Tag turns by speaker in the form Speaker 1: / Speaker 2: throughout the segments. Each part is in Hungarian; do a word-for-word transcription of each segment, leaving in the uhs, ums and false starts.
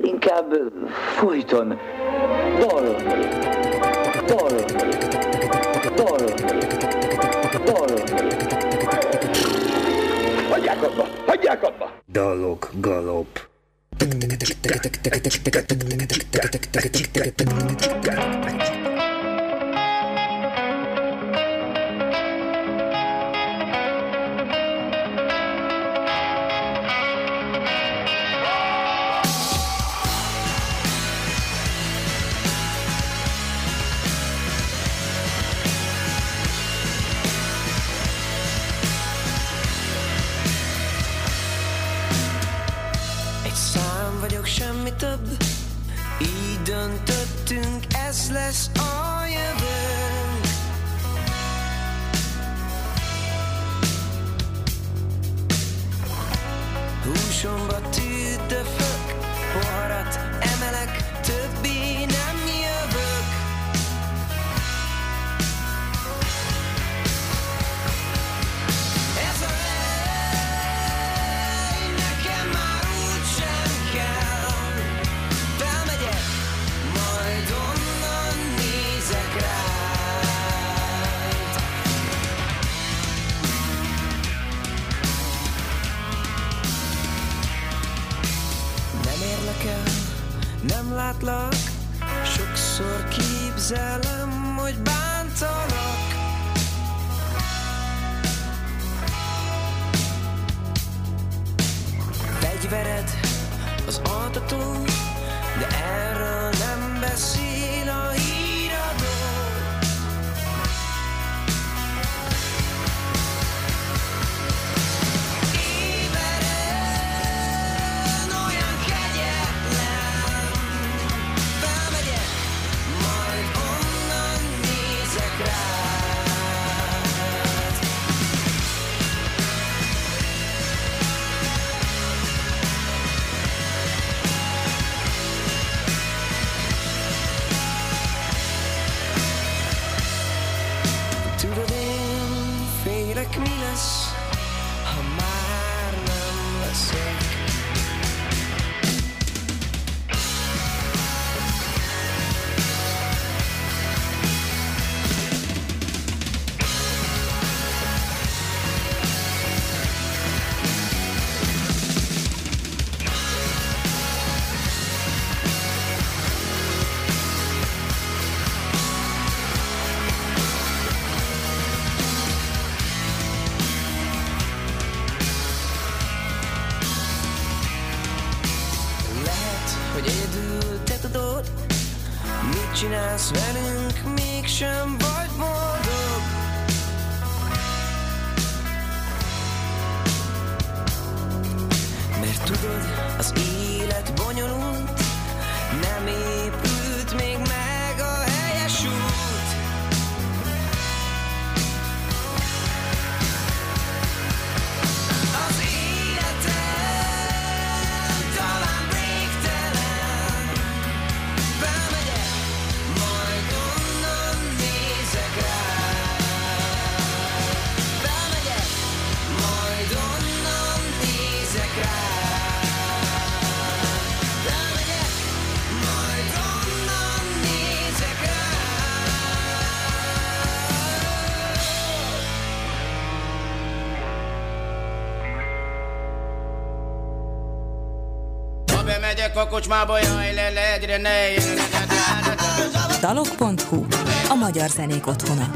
Speaker 1: inkább folyton dalolni, dalolni, dalolni, dalolni.
Speaker 2: Hagyják abba! Hagyják abba!
Speaker 3: Dalok galop.
Speaker 4: Semmi több, így döntöttünk, ez lesz a jövőnk. Húsomba tüdöfök, poharat emelek, többé nem jövök. Ez a hely nekem már úgysem kell. Felmegyek, majd onnan nézek rád. Nem érlek el, nem látlak, sokszor képzelem, hogy bántalak. Fegyvered az altató, de erről nem beszél a híradó. Éberen olyan kegyetlen, felmegyek, majd onnan nézek rád. Tudod, én félek, mi lesz, ha már nem leszek. Lehet, hogy egyedül te tudod, mit csinálsz velünk, mégsem vagy boldog. Mert tudod, az élet bonyolult, nem épült még meg a helyes út. Az életem talán végtelen, felmegyek, majd onnan nézek rád. Felmegyek, majd onnan nézek rád. Felmegyek, majd onnan nézek
Speaker 5: Ha bemegyek a kocsmába, jaj, le, le, egyre ne,
Speaker 6: dalok pont hu, a magyar zenék otthona.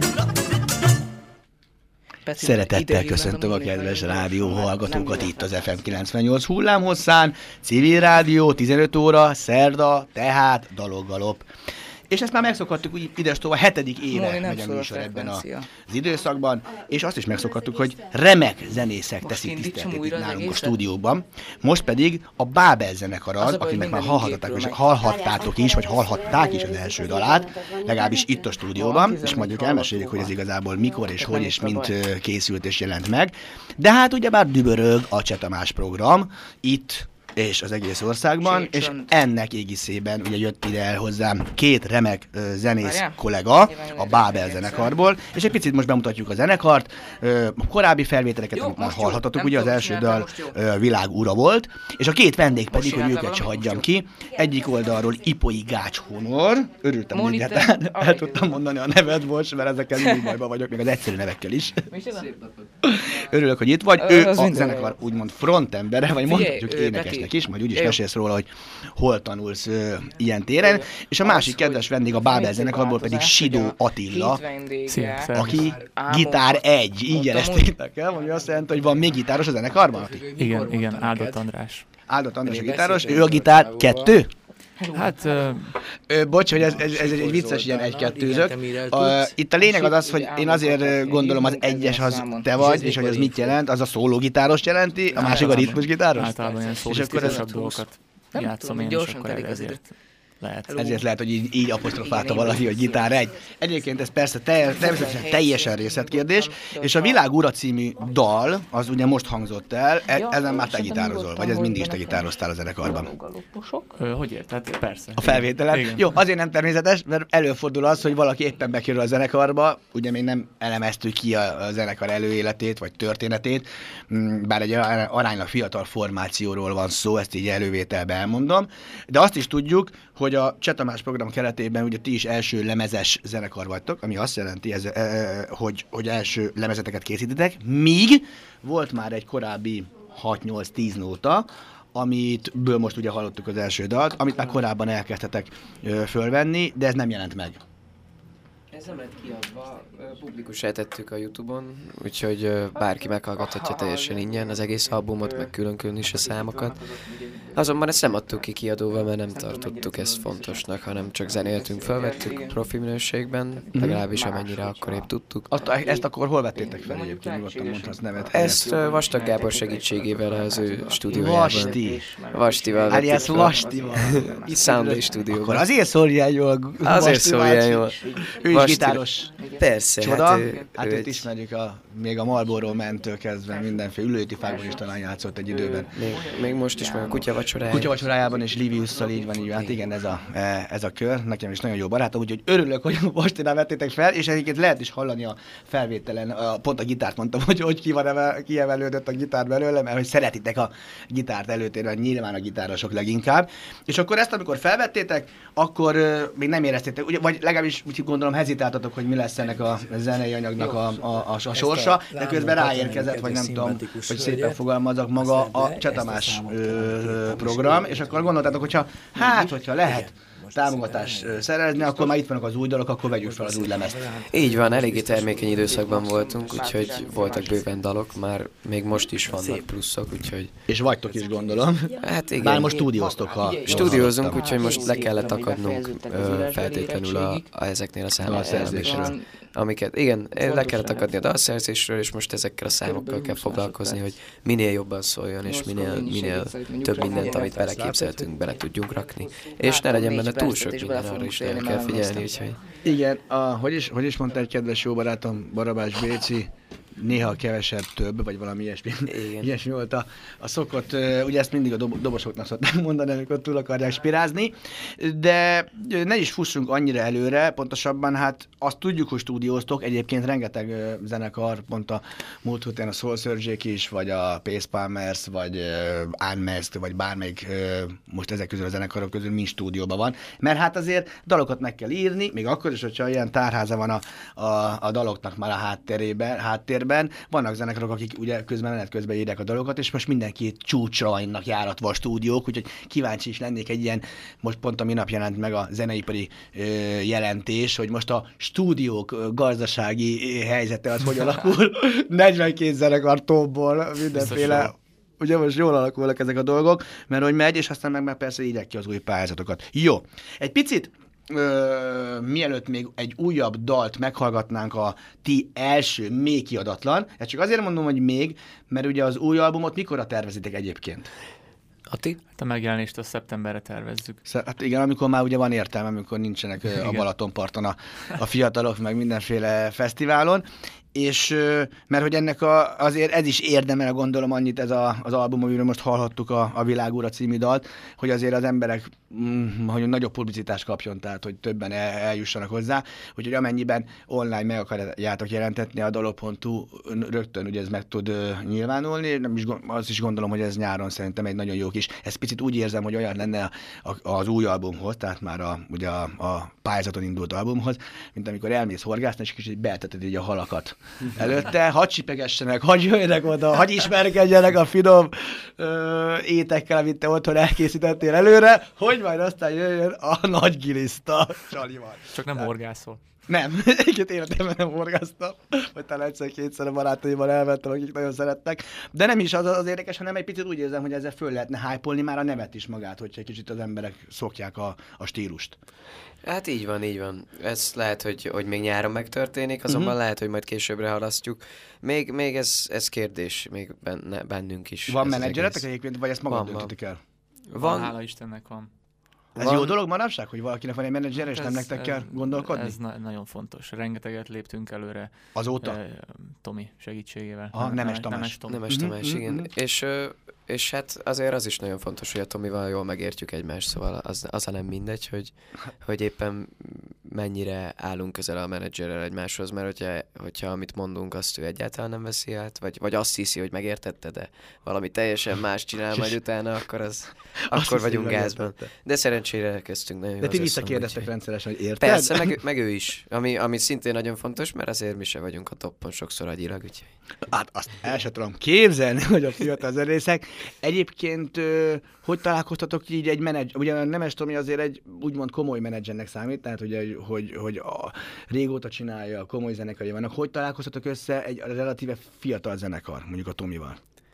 Speaker 7: Szeretettel köszöntöm a kedves rádió hallgatókat itt az ef em kilencvennyolc hullámhosszán, civil rádió, tizenöt óra, szerda, tehát Dalok Galop. És ezt már megszokhattuk, úgy idestova hetedik éve megy a műsor ebben az időszakban, és azt is megszokhattuk, hogy remek zenészek teszik tiszteletét itt nálunk a stúdióban. Most pedig a Bábel zenekar az, akinek már hallhattátok, és hallhattátok is, vagy hallhatták is az első dalát, legalábbis itt a stúdióban, és majd ők elmesélik, hogy ez igazából mikor és hogy és mint készült és jelent meg. De hát ugyebár dübörög a Cseh Tamás program, itt és az egész országban, és ennek égiszében ugye jött ide el hozzám két remek ö, zenész
Speaker 8: Várjál?
Speaker 7: kollega a Bábel zenekarból, és egy picit most bemutatjuk a zenekart, ö, a korábbi felvételeket, amit már hallhatatok, ugye az első dal ö, Világ ura volt, és a két vendég pedig, hogy őket se hagyjam ki, egyik oldalról Ipoi Gács Honor, örültem, hogy egyáltalán el tudtam mondani a nevet most, mert ezekkel mindig bajban vagyok, még az egyszerű nevekkel is. Örülök, hogy itt vagy, ő a zenekar úgymond frontembere, vagy mondhatjuk énekesnek is, majd úgyis mesélsz róla, hogy hol tanulsz ö, ilyen téren, és a másik kedves vendég a Bábel zenekarból pedig Sidó Attila, aki gitár egy, így jeleztétek el, ami azt jelenti, hogy van még gitáros a zenekarban?
Speaker 9: Igen, igen, Áldott András.
Speaker 7: Áldott András a gitáros, ő a gitár kettő?
Speaker 9: Hát... Uh...
Speaker 7: Ö, bocs, hogy ez, ez, ez egy vicces ilyen egy-kettőzök. Itt a lényeg az az, hogy én azért gondolom az egyes az te vagy, és hogy ez mit jelent, az a szólógitáros jelenti, a másik a ritmusgitáros?
Speaker 9: Általában ilyen szólisztikusabb dolgokat játszom én, és akkor ezért lehet.
Speaker 7: Ezért lehet, hogy így, így apostrofálta valaki, hogy gitár egy. Egyébként ez persze te, természetesen teljesen részletkérdés, és a Világ ura című dal, az ugye most hangzott el, e, ezen már te gitározol, vagy ez mindig is te gitároztál a zenekarban?
Speaker 9: Ö, hogy érted? Persze.
Speaker 7: A felvételen? Igen. Jó, azért nem természetes, mert előfordul az, hogy valaki éppen bekerül a zenekarba, ugye még nem elemeztük ki a, a zenekar előéletét, vagy történetét, bár egy aránylag fiatal formációról van szó, ezt így elővételbe elmondom, de azt is tudjuk, hogy a Cseh Tamás program keretében ugye ti is első lemezes zenekar vagytok, ami azt jelenti, ez, e, hogy, hogy első lemezeteket készítitek, míg volt már egy korábbi hat-nyolc-tíz nóta, amit ből most ugye hallottuk az első dalt, amit már korábban elkezdtetek ö, fölvenni, de ez nem jelent meg.
Speaker 8: Ez nem lett kiadva, publikussá tettük a YouTube-on, úgyhogy bárki meghallgathatja teljesen ingyen az egész albumot, meg külön-külön is a számokat. Azonban ezt nem adtuk ki kiadóval, mert nem tartottuk ezt fontosnak, hanem csak zenéltünk, felvettük profi minőségben, legalábbis amennyire akkor épp tudtuk.
Speaker 7: Azt, ezt akkor hol vettétek fel egyébként, nyugodtan mondhatsz nevet?
Speaker 8: Ezt Vastag Gábor segítségével az ő stúdiójában.
Speaker 7: Vasti.
Speaker 8: Vastival vettük
Speaker 7: Alias Vastival.
Speaker 8: Sound stúdióban.
Speaker 7: Akkor azért szól ilyen jól.
Speaker 8: Azért szól ilyen jól.
Speaker 7: Ő is gitáros.
Speaker 8: Persze.
Speaker 7: Csoda.
Speaker 8: Hát, ő,
Speaker 7: hát
Speaker 8: ő
Speaker 7: őt
Speaker 8: egy...
Speaker 7: ismerjük a, még a Marlboro mentől kezdve mindenféle ülőti fákban is talán játszott egy időben.
Speaker 8: Még, még most is, meg a kutyavacsorájában.
Speaker 7: Kutyavacsorájában és Liviusszal így van, így van. Hát igen, ez a, ez a kör. Nekem is nagyon jó barátom, úgyhogy örülök, hogy Vastinál vettétek fel, és egyébként lehet is hallani a felvételen, a, pont a gitárt mondtam, hogy hogy ki van evel, kiemelődött a gitár belőle, mert hogy szeretitek a gitárt előtérben, nyilván a gitárosok leginkább. És akkor ezt, amikor felvettétek, akkor uh, még nem éreztétek, ugye, vagy legalábbis úgy gondolom hezitáltatok, hogy mi lesz ennek a zenei anyagnak a, a, a, a sorsa, de közben ráérkezett, vagy nem tudom, hogy szépen fogalmazok maga a Cseh Tamás ö, program, és akkor gondoltátok, hogyha hát, hogyha lehet támogatást szerezni, akkor már itt vannak az új dalok, akkor vegyük fel az új lemezt.
Speaker 8: Így van, eléggé termékeny időszakban voltunk, úgyhogy voltak bőven dalok, már még most is vannak pluszok, úgyhogy...
Speaker 7: És vagytok is, gondolom.
Speaker 8: Hát igen.
Speaker 7: Bár most stúdióztok, ha...
Speaker 8: Stúdiózunk, úgyhogy most le kellett akadnunk ö, feltétlenül a, a ezeknél a számokról. Amiket, igen, le kellett akadni a dalszerzésről, és most ezekkel a számokkal kell foglalkozni, hogy minél jobban szóljon, és minél, minél több mindent, amit beleképzeltünk, bele tudjunk rakni. És ne legyen benne túl sok minden, arra is el kell figyelni, úgyhogy...
Speaker 7: Igen, a, hogy, is, hogy is mondta egy kedves jó barátom, Barabás Béci, néha kevesebb több, vagy valami ilyesmi, ilyesmi volt a, a szokott, ugye ezt mindig a dob- dobosoknak szokták mondani, amikor túl akarják spirázni, de ne is fussunk annyira előre, pontosabban hát azt tudjuk, hogy stúdióztok, egyébként rengeteg uh, zenekar, pont a múlt héten a Soul Surge-ék is, vagy a Pace Palmers, vagy uh, Unmasked, vagy bármelyik uh, most ezek közül a zenekarok közül mind stúdióban van, mert hát azért dalokat meg kell írni, még akkor is, hogyha ilyen tárháza van a, a, a daloknak már a háttérében, háttérben. Vannak zenekarok, akik ugye közben menet közben írják a dalokat, és most mindenki csúcsra vannak járatva a stúdiók, úgyhogy kíváncsi is lennék egy ilyen, most pont a minap jelent meg a zeneipari ö, jelentés, hogy most a stúdiók ö, gazdasági helyzete az hogy alakul. negyvenkét zenekar topból, mindenféle. Ugye most jól alakulnak ezek a dolgok, mert hogy megy, és aztán meg, meg persze írják ki az új pályázatokat. Jó. Egy picit Ö, mielőtt még egy újabb dalt meghallgatnánk a ti első, még kiadatlan, ezt csak azért mondom, hogy még, mert ugye az új albumot mikorra tervezitek egyébként?
Speaker 8: Ati?
Speaker 9: Hát a megjelenést a szeptemberre tervezzük.
Speaker 7: Hát igen, amikor már ugye van értelme, amikor nincsenek igen. a Balatonparton a, a fiatalok, meg mindenféle fesztiválon. és mert hogy ennek a, azért ez is érdemel, gondolom annyit ez a, az album, amiről most hallhattuk a, a Világúra című dalt, hogy azért az emberek mm, hogy nagyobb publicitást kapjon, tehát hogy többen el, eljussanak hozzá, úgyhogy amennyiben online meg akarjátok jelentetni a dalog pont hu, rögtön ugye ez meg tud uh, nyilvánulni, nem is, azt is gondolom, hogy ez nyáron szerintem egy nagyon jó kis, ezt picit úgy érzem, hogy olyan lenne a, a, az új albumhoz, tehát már a, ugye a, a pályázaton indult albumhoz, mint amikor elmész horgászni, és kicsit beelteted így a halakat előtte, hadd csipegessenek, hadd jöjjenek oda, hadd ismerkedjenek a finom ö, étekkel, amit te otthon elkészítettél előre, hogy majd aztán jöjjön a nagy giliszta Csalival.
Speaker 9: Csak nem horgászol.
Speaker 7: Nem, egyébként életemben nem horgáztam, vagy talán egyszer-kétszer a barátaimmal elvettem, akik nagyon szerettek. De nem is az az érdekes, hanem egy picit úgy érzem, hogy ezzel föl lehetne hype-olni már a nevet is magát, hogyha egy kicsit az emberek szokják a, a stílust.
Speaker 8: Hát így van, így van. Ez lehet, hogy, hogy még nyáron megtörténik, azonban uh-huh. lehet, hogy majd későbbre halasztjuk. Még, még ez, ez kérdés, még benne, bennünk is.
Speaker 7: Van menedzseretek egyébként, vagy ezt magad döntöttek el?
Speaker 9: Van, hála Istennek van.
Speaker 7: Ez
Speaker 9: van.
Speaker 7: Jó dolog manapság, hogy valakinek van egy menedzser, és ez, nem nektek ez, kell gondolkodni?
Speaker 9: Ez na- nagyon fontos. Rengeteget léptünk előre.
Speaker 7: Azóta?
Speaker 9: Eh, Tomi segítségével.
Speaker 7: Aha, Nemes Tamás.
Speaker 9: Nemes Tomi.
Speaker 8: Nemes Tamás, igen. Mm-hmm. És, és hát azért az is nagyon fontos, hogy a Tomival jól megértjük egymást, szóval az, az nem mindegy, hogy, hogy éppen mennyire állunk közel a menedzserrel egymáshoz, mert hogyha, hogyha amit mondunk, azt ő egyáltalán nem veszi át, vagy, vagy azt hiszi, hogy megértette, de valami teljesen más csinál majd utána, akkor az, akkor vagyunk gázban. De szerencsére elkezdtünk nagyon.
Speaker 7: De ti visszakérdeztek rendszeresen, hogy érted?
Speaker 8: Persze, meg, meg ő is, ami, ami szintén nagyon fontos, mert azért mi se vagyunk a toppon sokszor agyilag, úgyhogy.
Speaker 7: Hát azt el sem tudom képzelni, hogy a fiatal zenészek. Egyébként, ö, hogy találkoztatok így egy menedzser? Ugye Nemes Tomi azért egy úgymond komoly menedzsernek számít, tehát ugye, hogy, hogy a, régóta csinálja, komoly zenekari vannak. Hogy találkoztatok össze egy relatíve fiatal zenekar, mondjuk a Tomival?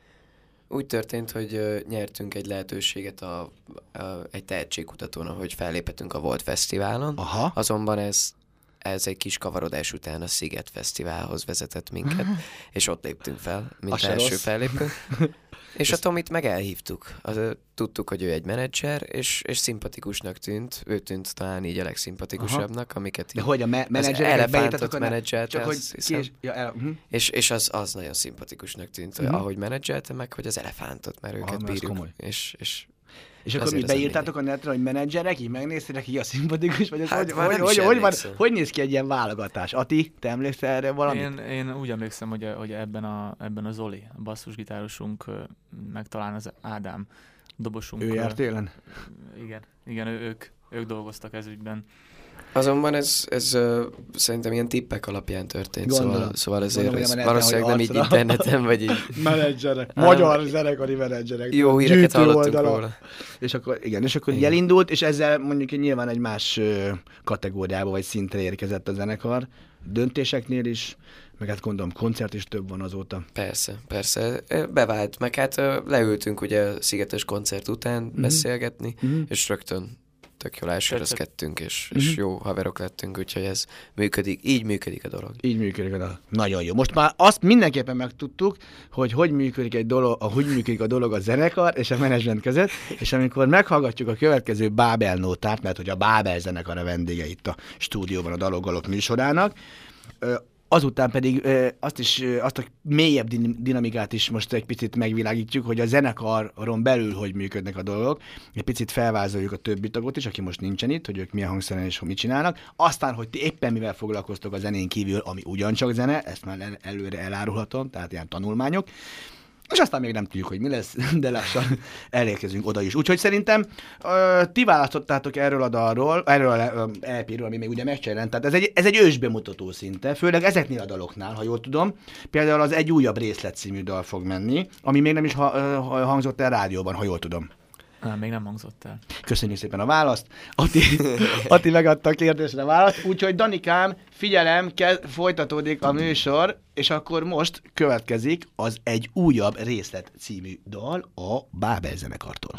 Speaker 8: Úgy történt, hogy uh, nyertünk egy lehetőséget a, a, egy tehetségkutatón, ahogy felléphetünk a Volt Fesztiválon. Aha. Azonban ez, ez egy kis kavarodás után a Sziget Fesztiválhoz vezetett minket, és ott léptünk fel, mint a első fellépő. És a Tomit meg elhívtuk. Az, tudtuk, hogy ő egy menedzser, és, és szimpatikusnak tűnt. Ő tűnt talán így a legszimpatikusabbnak, Aha. amiket így...
Speaker 7: De hogy a me- menedzsereket
Speaker 8: elefántot menedzselte,
Speaker 7: csak
Speaker 8: az,
Speaker 7: hogy kés... ja, el... uh-huh.
Speaker 8: És, és az, az nagyon szimpatikusnak tűnt, uh-huh. ahogy menedzselte meg, hogy az elefántot, mert őket ah, bírjuk. És, és,
Speaker 7: és akkor mi beírtátok a netre, hogy menedzserek, így megnéztétek, ki a szimpatikus, vagy az
Speaker 8: hát,
Speaker 7: hogy, hogy, hogy, hogy, van, hogy néz ki egy ilyen válogatás? Ati, te emlékszel erre valamit?
Speaker 9: Én, én úgy emlékszem, hogy, hogy ebben, a, ebben a Zoli, a basszusgitárosunk, meg talán az Ádám dobosunk.
Speaker 7: Ő járt élen?
Speaker 9: Igen, igen ő, ők, ők dolgoztak ez ügyben.
Speaker 8: Azonban ez, ez uh, szerintem ilyen tippek alapján történt,
Speaker 7: Gondolom.
Speaker 8: szóval, szóval ezért
Speaker 7: Gondolom,
Speaker 8: ez valószínűleg nem így interneten, vagy így...
Speaker 7: Menedzserek, magyar zenekari menedzserek.
Speaker 8: Jó híreket hallottunk róla.
Speaker 7: És akkor, igen, és akkor igen. elindult, és ezzel mondjuk nyilván egy más kategóriába, vagy szintre érkezett a zenekar. Döntéseknél is, meg hát gondolom koncert is több van azóta.
Speaker 8: Persze, persze. Bevált, meg hát leültünk ugye a Szigetes koncert után mm-hmm. beszélgetni, mm-hmm. és rögtön tök jól elsörözkedtünk, és, és mm-hmm. jó haverok lettünk, úgyhogy ez működik, így működik a dolog.
Speaker 7: Így működik a dolog. Nagyon jó. Most már azt mindenképpen megtudtuk, hogy hogy működik egy dolog, hogy működik a dolog a zenekar és a menedzsment között, és amikor meghallgatjuk a következő Bábel nótát, mert hogy a Bábel zenekar a vendége itt a stúdióban a Dalok Galop műsorának, azután pedig azt, is, azt a mélyebb dinamikát is most egy picit megvilágítjuk, hogy a zenekaron belül hogy működnek a dolgok. Egy picit felvázoljuk a többi tagot is, aki most nincsen itt, hogy ők milyen hangszeren és mit csinálnak. Aztán, hogy ti éppen mivel foglalkoztok a zenén kívül, ami ugyancsak zene, ezt már előre elárulhatom, tehát ilyen tanulmányok. És aztán még nem tudjuk, hogy mi lesz, de lassan elérkezünk oda is. Úgyhogy szerintem uh, ti választottátok erről a dalról, erről a é pé-ről, ami még ugye megcsinálent. Tehát ez egy, ez egy ősbemutató szinte, főleg ezeknél a daloknál, ha jól tudom. Például az Egy újabb részlet című dal fog menni, ami még nem is ha, uh, hangzott el rádióban, ha jól tudom.
Speaker 9: Nem, még nem hangzott el.
Speaker 7: Köszönjük szépen a választ. Ati, Ati megadta a kérdésre a választ. Úgyhogy Danikám, figyelem, ke- folytatódik a műsor, és akkor most következik az Egy újabb részlet című dal a Bábel zenekartól.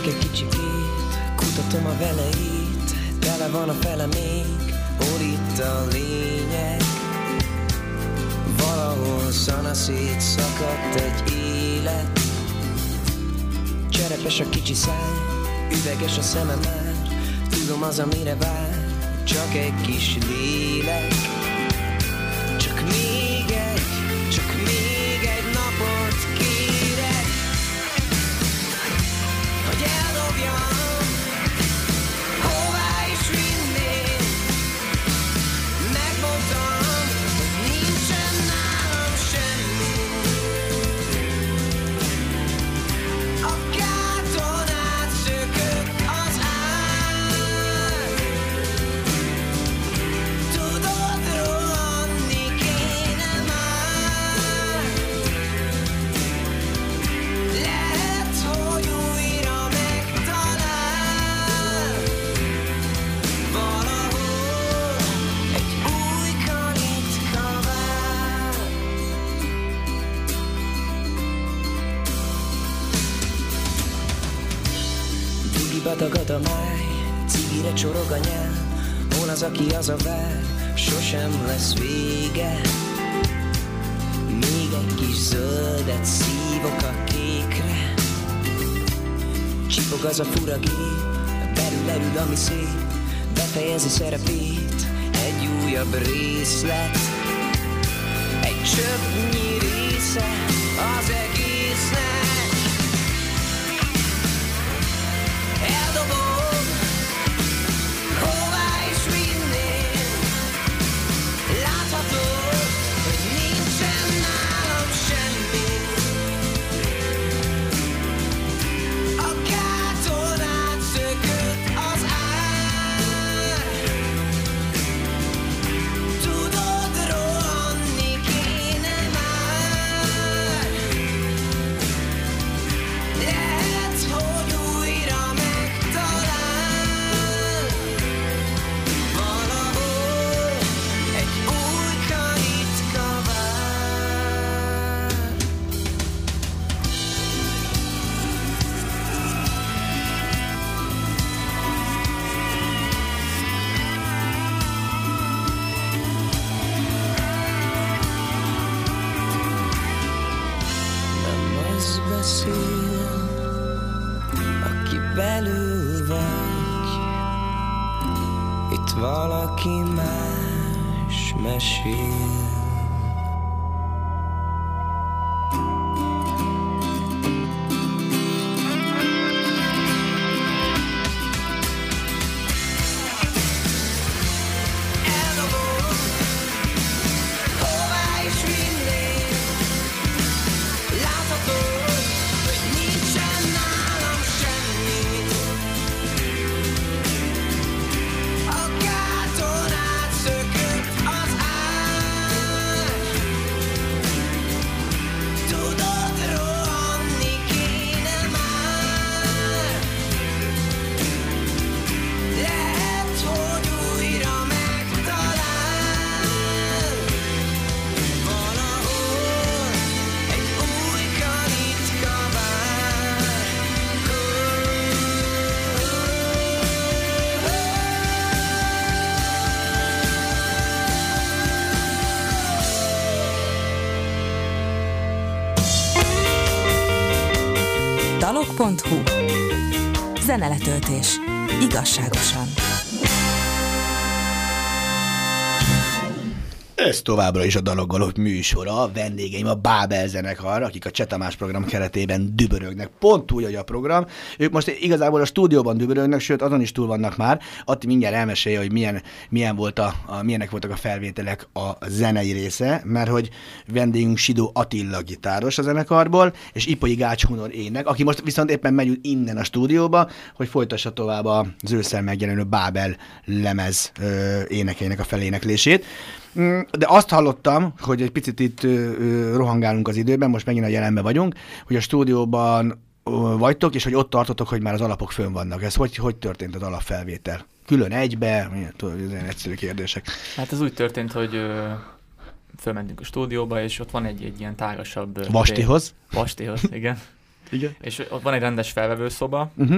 Speaker 4: Ülök egy kicsikét, kutatom a veleit, tele van a fele még, hol itt a lényeg? Valahol szanaszét szakadt egy élet. Cserepes a kicsi száj, üveges a szeme már, tudom az, amire vár, csak egy kis lélek. Csak még egy, csak még egy napot kérek, hogy eldobjam, hová is vinném. Megmondtam, hogy nincsen nálam semmi. A gáton átszökött az ár. Tudod, rohanni kéne már. Lehet, hogy újra megtalál. Valahol egy új kalitka vár. Dugiba dagad a máj, cigire csorog a nyál. Hol az, aki az a vár, sosem lesz vége. Még egy kis zöldet szívok a kékre. Csipog az a fura gép, belül elül, ami szép, befejezi szerepét egy újabb részlet. Egy csöpnyi része az egésznek. Eldobom, hová is vinném. Láthatod, hogy nincsen nálam semmi. A gáton átszökött az ár. Tudod, rohanni kéne már. Lehet, hogy újra megtalál. Valahol egy új kalitka vár. Nem az beszél, aki belül vagy. Itt valaki más mesél. Eldobom, hová is vinném. Láthatod, hogy nincsen nálam semmi. A gáton átszökött az ár. Tudod, rohanni kéne már. Lehet, hogy újra megtalál. Valahol egy új kalitka vár.
Speaker 6: dalok pont hu. Zeneletöltés. Igazságosan.
Speaker 7: Ez továbbra is a Dalok Galop műsora, vendégeim a Bábel zenekar, akik a Cseh Tamás program keretében dübörögnek, pont úgy, hogy a program. Ők most igazából a stúdióban dübörögnek, sőt azon is túl vannak már. Atti mindjárt elmesélje, hogy milyen, milyen volt a, a, milyenek voltak a felvételek a zenei része, mert hogy vendégünk Sidó Attila gitáros a zenekarból, és Ipolyi Gács Hunor ének, aki most viszont éppen megy innen a stúdióba, hogy folytassa tovább az ősszel megjelenő Bábel lemez ö, énekeinek a feléneklését. De azt hallottam, hogy egy picit itt ö, ö, rohangálunk az időben, most megint a jelenben vagyunk, hogy a stúdióban ö, vagytok, és hogy ott tartotok, hogy már az alapok fönn vannak. Ez hogy, hogy történt az alapfelvétel? Külön egybe? Tudod, ez egyszerű kérdések.
Speaker 9: Hát ez úgy történt, hogy ö, fölmentünk a stúdióba, és ott van egy, egy ilyen tágasabb...
Speaker 7: Vastihoz?
Speaker 9: Vastihoz, igen. Igen. És ott van egy rendes felvevőszoba, uh-huh.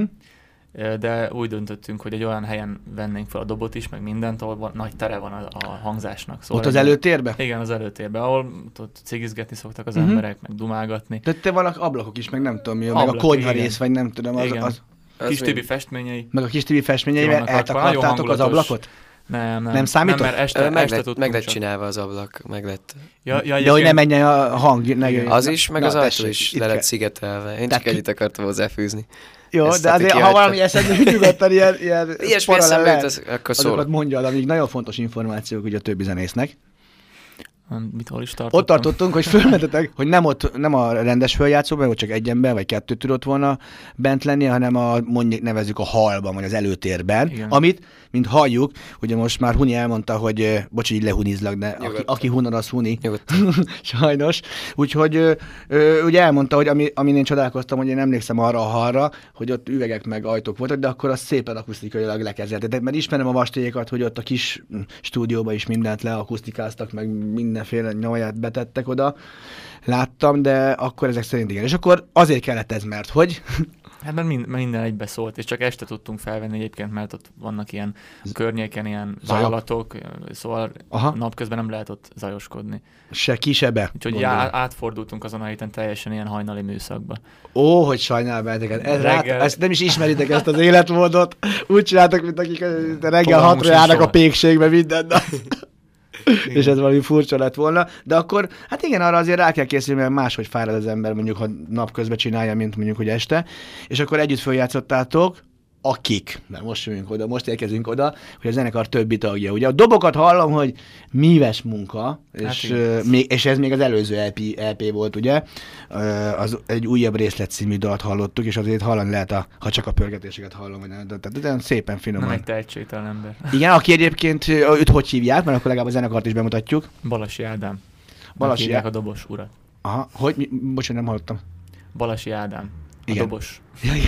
Speaker 9: de úgy döntöttünk, hogy egy olyan helyen vennénk fel a dobot is, meg mindent, ahol van, nagy tere van a, a hangzásnak.
Speaker 7: Szóval ott az előtérben?
Speaker 9: Igen, az előtérben, ahol ott cigizgetni szoktak az uh-huh. emberek, meg dumálgatni.
Speaker 7: De te vannak ablakok is, meg nem tudom mi, meg a konyha rész, vagy nem tudom. Az, az...
Speaker 9: Kis Tibi festményei.
Speaker 7: Meg a Kis Tibi festményeivel eltakartátok az ablakot?
Speaker 9: Nem, nem.
Speaker 7: Nem számított?
Speaker 9: Nem, mert este,
Speaker 8: meg,
Speaker 9: este
Speaker 8: lett, meg lett csinálva az ablak, meg lett.
Speaker 9: Ja, ja,
Speaker 7: de hogy ne menjen a hang. Ne
Speaker 8: az is, meg na, az ajtó is le lett szigetelve. Én csak együtt akartam hozzáfűzni.
Speaker 7: Jó, ezt de azért, ha valami eszedbe nyugodtan ilyen, ilyen
Speaker 8: ilyesmi eszembe jut, az, akkor szól.
Speaker 7: Azokat mondja el, amíg nagyon fontos információk ugye a többi zenésznek.
Speaker 9: Mit hol is tartottam?
Speaker 7: Ott tartottunk, hogy fölmentetek, hogy nem, ott, nem a rendes följátszóban, hogy csak egy ember vagy kettő tudott volna bent lenni, hanem a, mondjuk nevezzük a hallban, vagy az előtérben, igen. Amit, mint halljuk, ugye most már Huni elmondta, hogy, bocs, így lehunizlak, de aki, aki hunod, az Huni. Sajnos. Úgyhogy ő, ő, ugye elmondta, hogy ami, amin én csodálkoztam, hogy én emlékszem arra a hallra, hogy ott üvegek meg ajtók voltak, de akkor az szépen akusztikailag lekezeltetett. Mert ismerem a vastélyékat, hogy ott a kis stúdióban is mindent leakusztikáztak, meg mindenféle nyomaját betettek oda, láttam, de akkor ezek szerint igen. És akkor azért kellett ez, mert hogy?
Speaker 9: Hát mert minden egybe szólt, és csak este tudtunk felvenni egyébként, mert ott vannak ilyen környéken ilyen vállalatok, szóval aha. Napközben nem lehet ott zajoskodni.
Speaker 7: Se ki, se be.
Speaker 9: Úgyhogy já, átfordultunk azon a héten teljesen ilyen hajnali műszakba.
Speaker 7: Ó, hogy sajnál benneteket. Ez reggel... Ezt nem is ismeritek ezt az életmódot. Úgy csináltak, mint akik reggel hatra járnak a pékségbe minden nap. És ez valami furcsa lett volna, de akkor, hát igen, arra azért rá kell készülni, mert máshogy fárad az ember, mondjuk, ha napközben csinálja, mint mondjuk, hogy este, és akkor együtt följátszottátok, akik, mert most jövünk oda, most érkezünk oda, hogy a zenekar többi tagja. Ugye a dobokat hallom, hogy míves munka, és, hát uh, még, és ez még az előző el pé, el pé volt, ugye, uh, az egy újabb részlet című dalt hallottuk, és azért hallani lehet, a, ha csak a pörgetéseket hallom, vagy nem, tehát de szépen finoman.
Speaker 9: Nem egy tehetségtelen ember.
Speaker 7: Igen, aki egyébként, őt hogy hívják, mert akkor legalább a zenekart is bemutatjuk.
Speaker 9: Balasi Ádám.
Speaker 7: Balasi
Speaker 9: Ádám. A dobos urat.
Speaker 7: Aha, hogy, mi, bocsánat, nem hallottam.
Speaker 9: Balasi Ádám. A
Speaker 7: igen.
Speaker 9: Dobos.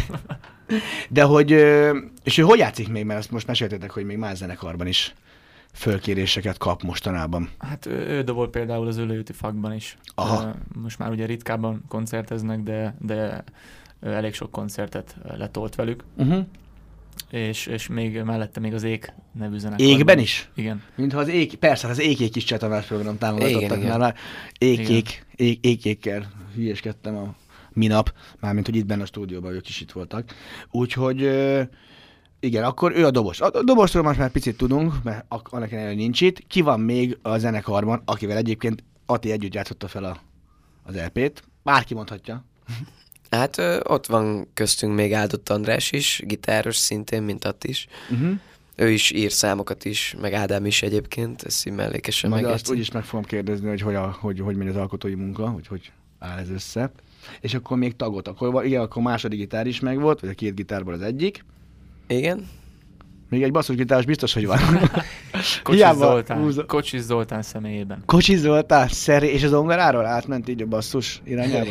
Speaker 7: De hogy, és ő hogy játszik még, mert azt most meséltétek, hogy még más zenekarban is fölkéréseket kap mostanában.
Speaker 9: Hát ő, ő dobol például az Ülőúti Fakban is. Aha. Most már ugye ritkában koncerteznek, de, de elég sok koncertet letolt velük. Uh-huh. És, és még mellette még az Ék nevű zenekarban.
Speaker 7: Égben is?
Speaker 9: Igen.
Speaker 7: Mintha az Ék, persze, az Ék-Ék is csatornás program támogatottak már. már. Ék-Ék, Ék-Ékkel hülyéskedtem a minap, mármint, hogy itt benne a stúdióban ők is itt voltak. Úgyhogy igen, akkor ő a dobos. A dobosról most már picit tudunk, mert annak ellenére nincs itt. Ki van még a zenekarban, akivel egyébként Ati együtt játszotta fel a, az el pét? Bárki mondhatja.
Speaker 8: Hát ö, ott van köztünk még Áldott András is, gitáros szintén, mint Ati is. Uh-huh. Ő is ír számokat is, meg Ádám is egyébként, ezt így mellékesen
Speaker 7: megjegyzem. Majd azt úgyis meg fogom kérdezni, hogy hogy, a, hogy hogy megy az alkotói munka, hogy hogy áll ez össze. És akkor még tagot, akkor igen, akkor második gitár is megvolt, vagy a két gitárból az egyik.
Speaker 8: Igen.
Speaker 7: Még egy basszusgitáros biztos, hogy van.
Speaker 9: Kocsis Zoltán, húz... Kocsis Zoltán személyében.
Speaker 7: Kocsis Zoltán, szeri, és az zongoráról átment így a basszus irányába?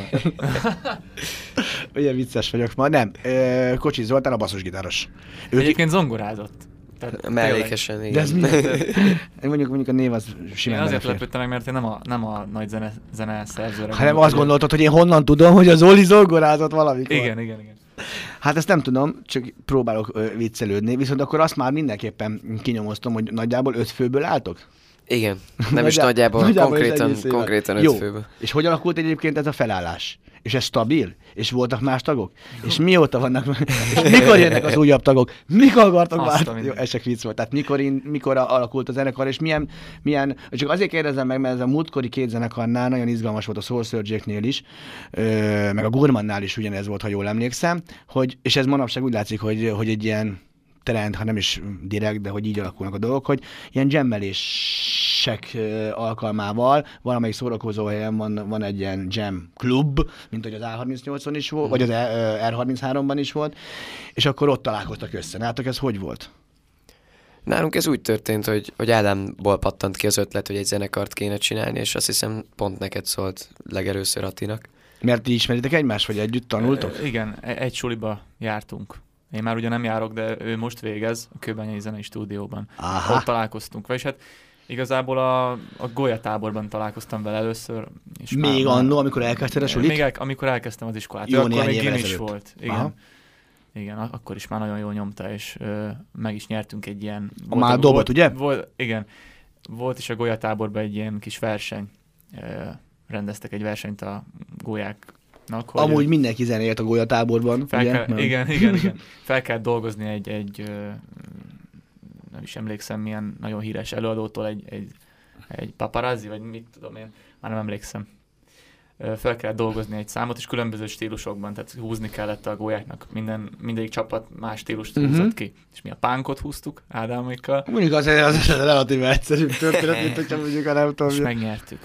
Speaker 7: Ugye vicces vagyok ma, nem. Kocsis Zoltán a basszusgitáros.
Speaker 9: Ő egyébként zongorázott.
Speaker 8: Tehát mellékesen, igen.
Speaker 7: De ez mondjuk, mondjuk a név az simán.
Speaker 9: Én azért lepődtem meg, mert én nem a, nem a nagy zene, zene szerzőre.
Speaker 7: Hanem azt gondoltad, hogy én honnan tudom, hogy az Zoli zongorázott valamikor.
Speaker 9: Igen, igen, igen.
Speaker 7: Hát ezt nem tudom, csak próbálok ö, viccelődni, viszont akkor azt már mindenképpen kinyomoztam, hogy nagyjából öt főből álltok?
Speaker 8: Igen, nem is nagyjából, nagyjából konkrétan, konkrétan öt
Speaker 7: jó.
Speaker 8: főből.
Speaker 7: És hogy alakult egyébként ez a felállás? És ez stabil? És voltak más tagok? Jó. És mióta vannak? És mikor jönnek az újabb tagok? Mikor akartok már? Jó, ez csak vicc volt. Tehát mikor, in, mikor alakult a zenekar, és milyen, milyen, csak azért kérdezem meg, mert ez a múltkori két zenekarnál nagyon izgalmas volt, a Soul Surge-nél is, ö, meg a Gurmannál is ugyanez volt, ha jól emlékszem, hogy, és ez manapság úgy látszik, hogy, hogy egy ilyen trend, ha nem is direkt, de hogy így alakulnak a dolgok, hogy ilyen jammelések alkalmával valamelyik szórakozó helyen van, van egy ilyen jam klub, mint hogy az á harmincnyolcon is volt, vagy az er harmincháromban is volt, és akkor ott találkoztak össze. Nálatok ez hogy volt?
Speaker 8: Nálunk ez úgy történt, hogy, hogy Ádámból pattant ki az ötlet, hogy egy zenekart kéne csinálni, és azt hiszem pont neked szólt legelőször Attinak.
Speaker 7: Mert ti ismeritek egymást, vagy együtt tanultok?
Speaker 9: E, igen, egy suliba jártunk. Én már ugye nem járok, de ő most végez a Kőbányai Zenei Stúdióban. Aha. Ott találkoztunk. Vagyis hát Igazából a, a golyatáborban találkoztam vele először. És
Speaker 7: még annó, amikor elkezdted a sulit?
Speaker 9: Még el, amikor elkezdtem az iskolát.
Speaker 7: Jó,
Speaker 9: akkor
Speaker 7: még
Speaker 9: gimis volt. Igen.
Speaker 7: Aha.
Speaker 9: Igen, akkor is már nagyon jól nyomta, és ö, meg is nyertünk egy ilyen...
Speaker 7: A már dobot,
Speaker 9: volt,
Speaker 7: ugye?
Speaker 9: Volt, igen. Volt is a golyatáborban egy ilyen kis verseny. Ö, rendeztek egy versenyt a gólyáknak. Hogy
Speaker 7: amúgy mindenki zenélt a golyatáborban.
Speaker 9: Fel
Speaker 7: ugye?
Speaker 9: kell, igen, igen, igen. Fel kell dolgozni egy, egy ö, nem is emlékszem milyen nagyon híres előadótól, egy, egy, egy paparazzi, vagy mit tudom én, már nem emlékszem. Fel kell dolgozni egy számot, és különböző stílusokban, tehát húzni kellett a gólyáknak. Minden, mindegyik csapat más stílust uh-huh. húzott ki. És mi a punkot húztuk Ádámékkal.
Speaker 7: Mondjuk az, az, az relatív egyszerű történet, mint hogyha mondjuk a nem tudom.
Speaker 9: És megnyertük.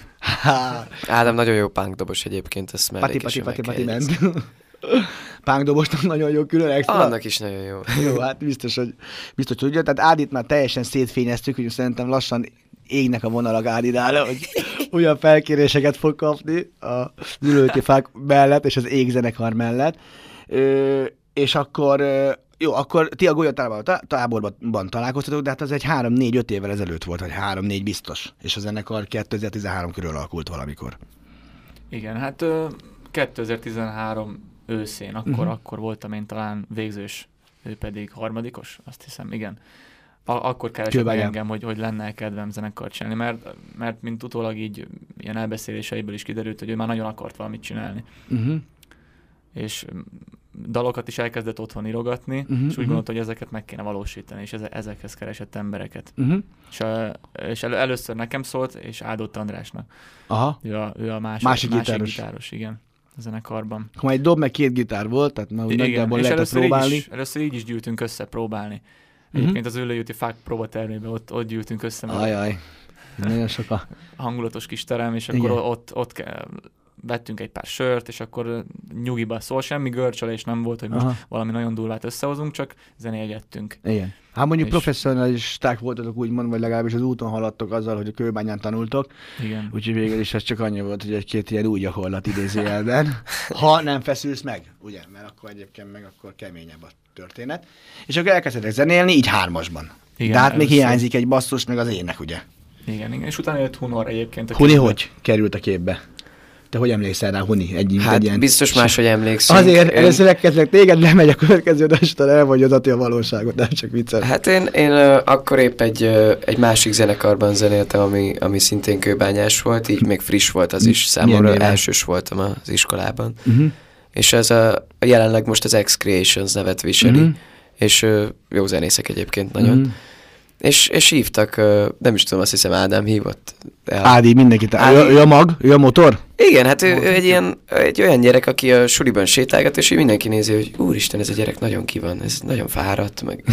Speaker 8: Ádám nagyon jó punk dobos egyébként, ezt
Speaker 7: Pati,
Speaker 8: mellékesen
Speaker 7: pati,
Speaker 8: meg
Speaker 7: pati,
Speaker 8: kell
Speaker 7: pati ment. Punk dobosnak nagyon jó, külön extra.
Speaker 8: Annak is nagyon jó.
Speaker 7: Jó, hát biztos, hogy biztos tudja. Tehát Ádit már teljesen szétfényeztük, hogy szerintem lassan égnek a vonalak Ádidára, hogy olyan felkéréseket fog kapni a Ülőti Fák mellett és az Égzenekar mellett. Ö, és akkor, jó, akkor ti a golyatáborban találkoztatok, de hát az egy három-négy-öt évvel ezelőtt volt, vagy három-négy biztos. És a zenekar kétezer-tizenhárom körül alakult valamikor.
Speaker 9: Igen, hát ö, kétezer-tizenhárom őszén, akkor, uh-huh. akkor voltam én talán végzős, ő pedig harmadikos, azt hiszem, igen. A- akkor keresett meg engem, hogy, hogy lenne kedvem zenekart csinálni, mert, mert mint utólag így ilyen elbeszéléseiből is kiderült, hogy ő már nagyon akart valamit csinálni. Uh-huh. És dalokat is elkezdett otthon írogatni, uh-huh, és úgy uh-huh. gondolta, hogy ezeket meg kéne valósítani, és eze- ezekhez keresett embereket. Uh-huh. És, a, és el- először nekem szólt, és Áldott Andrásnak.
Speaker 7: Aha.
Speaker 9: Ő a, ő a másik,
Speaker 7: másik,
Speaker 9: másik
Speaker 7: gitáros.
Speaker 9: gitáros, igen. A zenekarban.
Speaker 7: Ha egy dob, meg két gitár volt, tehát már nagyjából lehetett próbálni.
Speaker 9: Is, először így is gyűltünk össze próbálni. Egyébként uh-huh. az Ülőti Fák próbatermében ott, ott gyűltünk össze.
Speaker 7: Ajaj, nagyon sok a...
Speaker 9: hangulatos kis terem, és akkor igen. ott, ott kell, vettünk egy pár sört, és akkor nyugiba szól, semmi görcsölés nem volt, hogy most aha. valami nagyon durvát összehozunk, csak zenélgettünk. Igen. Hát mondjuk és... professzionálisták voltatok úgymond, vagy legalábbis az úton haladtok azzal, hogy a Kőbányán tanultok. Igen. Úgyhogy végül is ez csak annyi volt, hogy egy-két ilyen új gyakorlat idézőjelben. Ha nem feszülsz meg, ugye? Mert akkor egyébként meg akkor keményebb a történet. És akkor elkezdtek zenélni, így hármasban. Igen, de hát még hiányzik egy basszus, meg az ének, ugye? Igen, igen. És utána jött Hunor egyébként.
Speaker 7: Huni hogy került a képbe? Te hogy emlékszel rá, Huni? Egy,
Speaker 8: hát
Speaker 7: egy ilyen...
Speaker 8: biztos máshogy emlékszünk.
Speaker 7: Azért én... először megkezdek téged, nem megy a következő adásra, el vagy adati a valóságot, nem csak viccel.
Speaker 8: Hát én, én uh, akkor épp egy, uh, egy másik zenekarban zenéltem, ami, ami szintén kőbányás volt, így még friss volt az is, számomra elsős voltam az iskolában. Uh-huh. És ez a, jelenleg most az X Creations nevet viseli, uh-huh. és uh, jó zenészek egyébként nagyon. Uh-huh. És, és hívtak, nem is tudom, azt hiszem Ádám hívott. El.
Speaker 7: Ádi, mindenkit. Ádi. Ő, ő a mag? Ő a motor?
Speaker 8: Igen, hát ő, ő egy, ilyen, egy olyan gyerek, aki a suliban sétálgat, és mindenki nézi, hogy úristen, ez a gyerek nagyon ki van, ez nagyon fáradt, meg...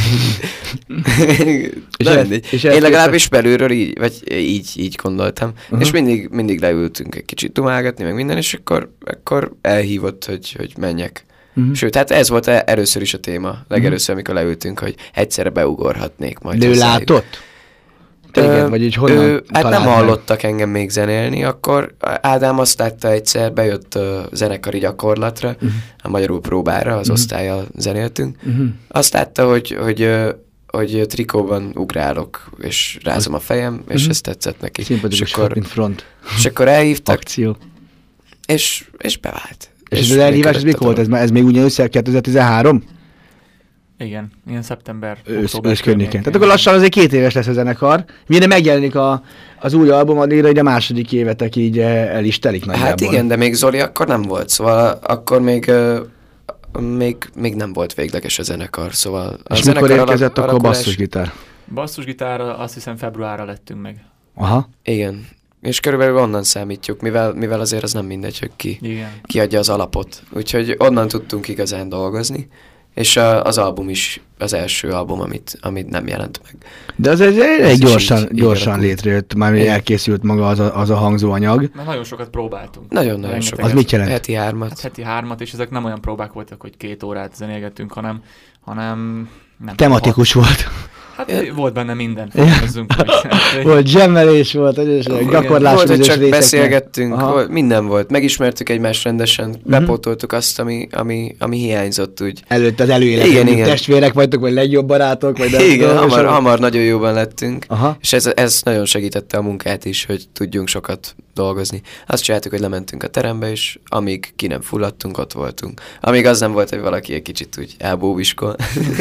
Speaker 8: és el, és Én legalábbis belülről így, vagy így, így gondoltam. Uh-huh. És mindig, mindig leültünk egy kicsit dumálgatni, meg minden, és akkor, akkor elhívott, hogy, hogy menjek. Uh-huh. Sőt, hát ez volt először is a téma. Legelőször, amikor leültünk, hogy egyszerre beugorhatnék majd.
Speaker 7: De ő látott? Téged,
Speaker 8: ö,
Speaker 7: vagy így honnan
Speaker 8: ö, Hát nem hallottak engem még zenélni, akkor Ádám azt látta egyszer, bejött a zenekari gyakorlatra, uh-huh. a magyarul próbára, az uh-huh. osztállyal zenéltünk. Uh-huh. Azt látta, hogy, hogy, hogy trikóban ugrálok, és rázom a fejem, és uh-huh. ez tetszett neki.
Speaker 7: Szimpatikus, mint front.
Speaker 8: És akkor elhívtak.
Speaker 7: Akció.
Speaker 8: És, és bevált.
Speaker 7: És, és az elhívás, ez mikor volt? Ez, ez még ugye össze kétezer-tizenhárom?
Speaker 9: Igen, ilyen szeptember,
Speaker 7: október környékén. Tehát akkor lassan azért két éves lesz a zenekar. Mire megjelenik a, az új album, addigra így a második évetek így el is telik nagyjából.
Speaker 8: Hát igen, de még Zoli akkor nem volt, szóval akkor még, uh, még, még nem volt végleges a zenekar, szóval... A
Speaker 7: és mikor érkezett akkor basszusgitár?
Speaker 9: Basszusgitárra azt hiszem februárra lettünk meg.
Speaker 7: Aha.
Speaker 8: Igen. És körülbelül onnan számítjuk, mivel, mivel azért az nem mindegy, hogy ki, ki adja az alapot. Úgyhogy onnan tudtunk igazán dolgozni, és a, az album is az első album, amit, amit nem jelent meg.
Speaker 7: De az egy, egy gyorsan, így, gyorsan létrejött, már még elkészült maga az a, az a hangzóanyag.
Speaker 9: Na, nagyon sokat próbáltunk.
Speaker 8: Nagyon-nagyon sokat.
Speaker 7: Az mit jelent?
Speaker 8: Heti hármat.
Speaker 9: Hát heti hármat, és ezek nem olyan próbák voltak, hogy két órát zenélgettünk, hanem, hanem nem
Speaker 7: tematikus
Speaker 9: hat.
Speaker 7: volt.
Speaker 9: Hát ja. volt benne minden. Fogalmazzunk meg.
Speaker 7: Volt zsemmelés, volt, gyakorlás.
Speaker 8: Volt, hogy csak beszélgettünk, volt, minden volt. Megismertük egymást rendesen, uh-huh. bepótoltuk azt, ami, ami, ami hiányzott úgy.
Speaker 7: Előtt az előéletben testvérek vagytok, vagy legjobb barátok, vagy nem
Speaker 8: igen, tudom, hamar, hamar nagyon jóban lettünk, aha. és ez, ez nagyon segítette a munkát is, hogy tudjunk sokat dolgozni. Azt csináltuk, hogy lementünk a terembe, és amíg ki nem fulladtunk, ott voltunk. Amíg az nem volt, hogy valaki egy kicsit úgy elbóviskol.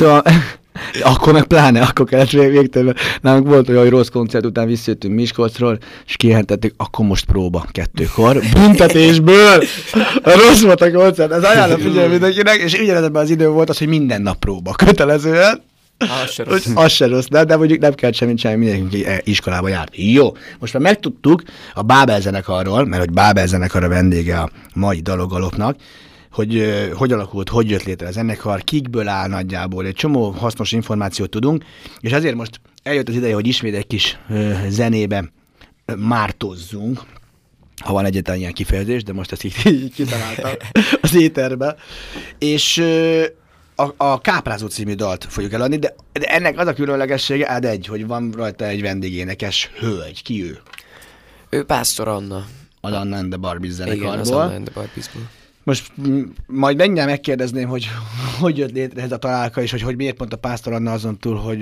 Speaker 7: Akkor meg pláne, akkor kellett végtelen. Nálunk volt olyan, hogy rossz koncert után visszajöttünk Miskolcról, és kijelentettük, akkor most próba kettőkor. Büntetésből! Rossz volt a koncert, ez ajánlom figyelni mindenkinek, és ugyanebben az idő volt az, hogy minden nap próba, kötelezően.
Speaker 9: Az se rossz.
Speaker 7: Az se rossz, de, de mondjuk nem kell semmit csinálni, mindenki iskolába járt. Jó, most már megtudtuk a Bábel zenekarról, mert hogy Bábel zenekar a vendége a mai Daloggalopnak, hogy uh, hogy alakult, hogy jött létre a zenekar, kikből áll nagyjából, egy csomó hasznos információt tudunk, és azért most eljött az ideje, hogy ismét egy kis uh, zenébe uh, mártozzunk, ha van egyáltalán ilyen kifejezés, de most ezt így, így kitaláltam az éterbe. És uh, a, a Káprázó című dalt fogjuk eladni, de, de ennek az a különlegessége, hát egy, hogy van rajta egy vendégénekes hölgy. Ki ő?
Speaker 8: Ő Pásztor Anna.
Speaker 7: Az Anna and the Barbies zenekarból.
Speaker 8: Igen, az Anna and the Barbiesból.
Speaker 7: Most majd mindjárt megkérdezném, hogy hogy jött létre ez a találka, és hogy, hogy miért pont a Pásztor Anna azon túl, hogy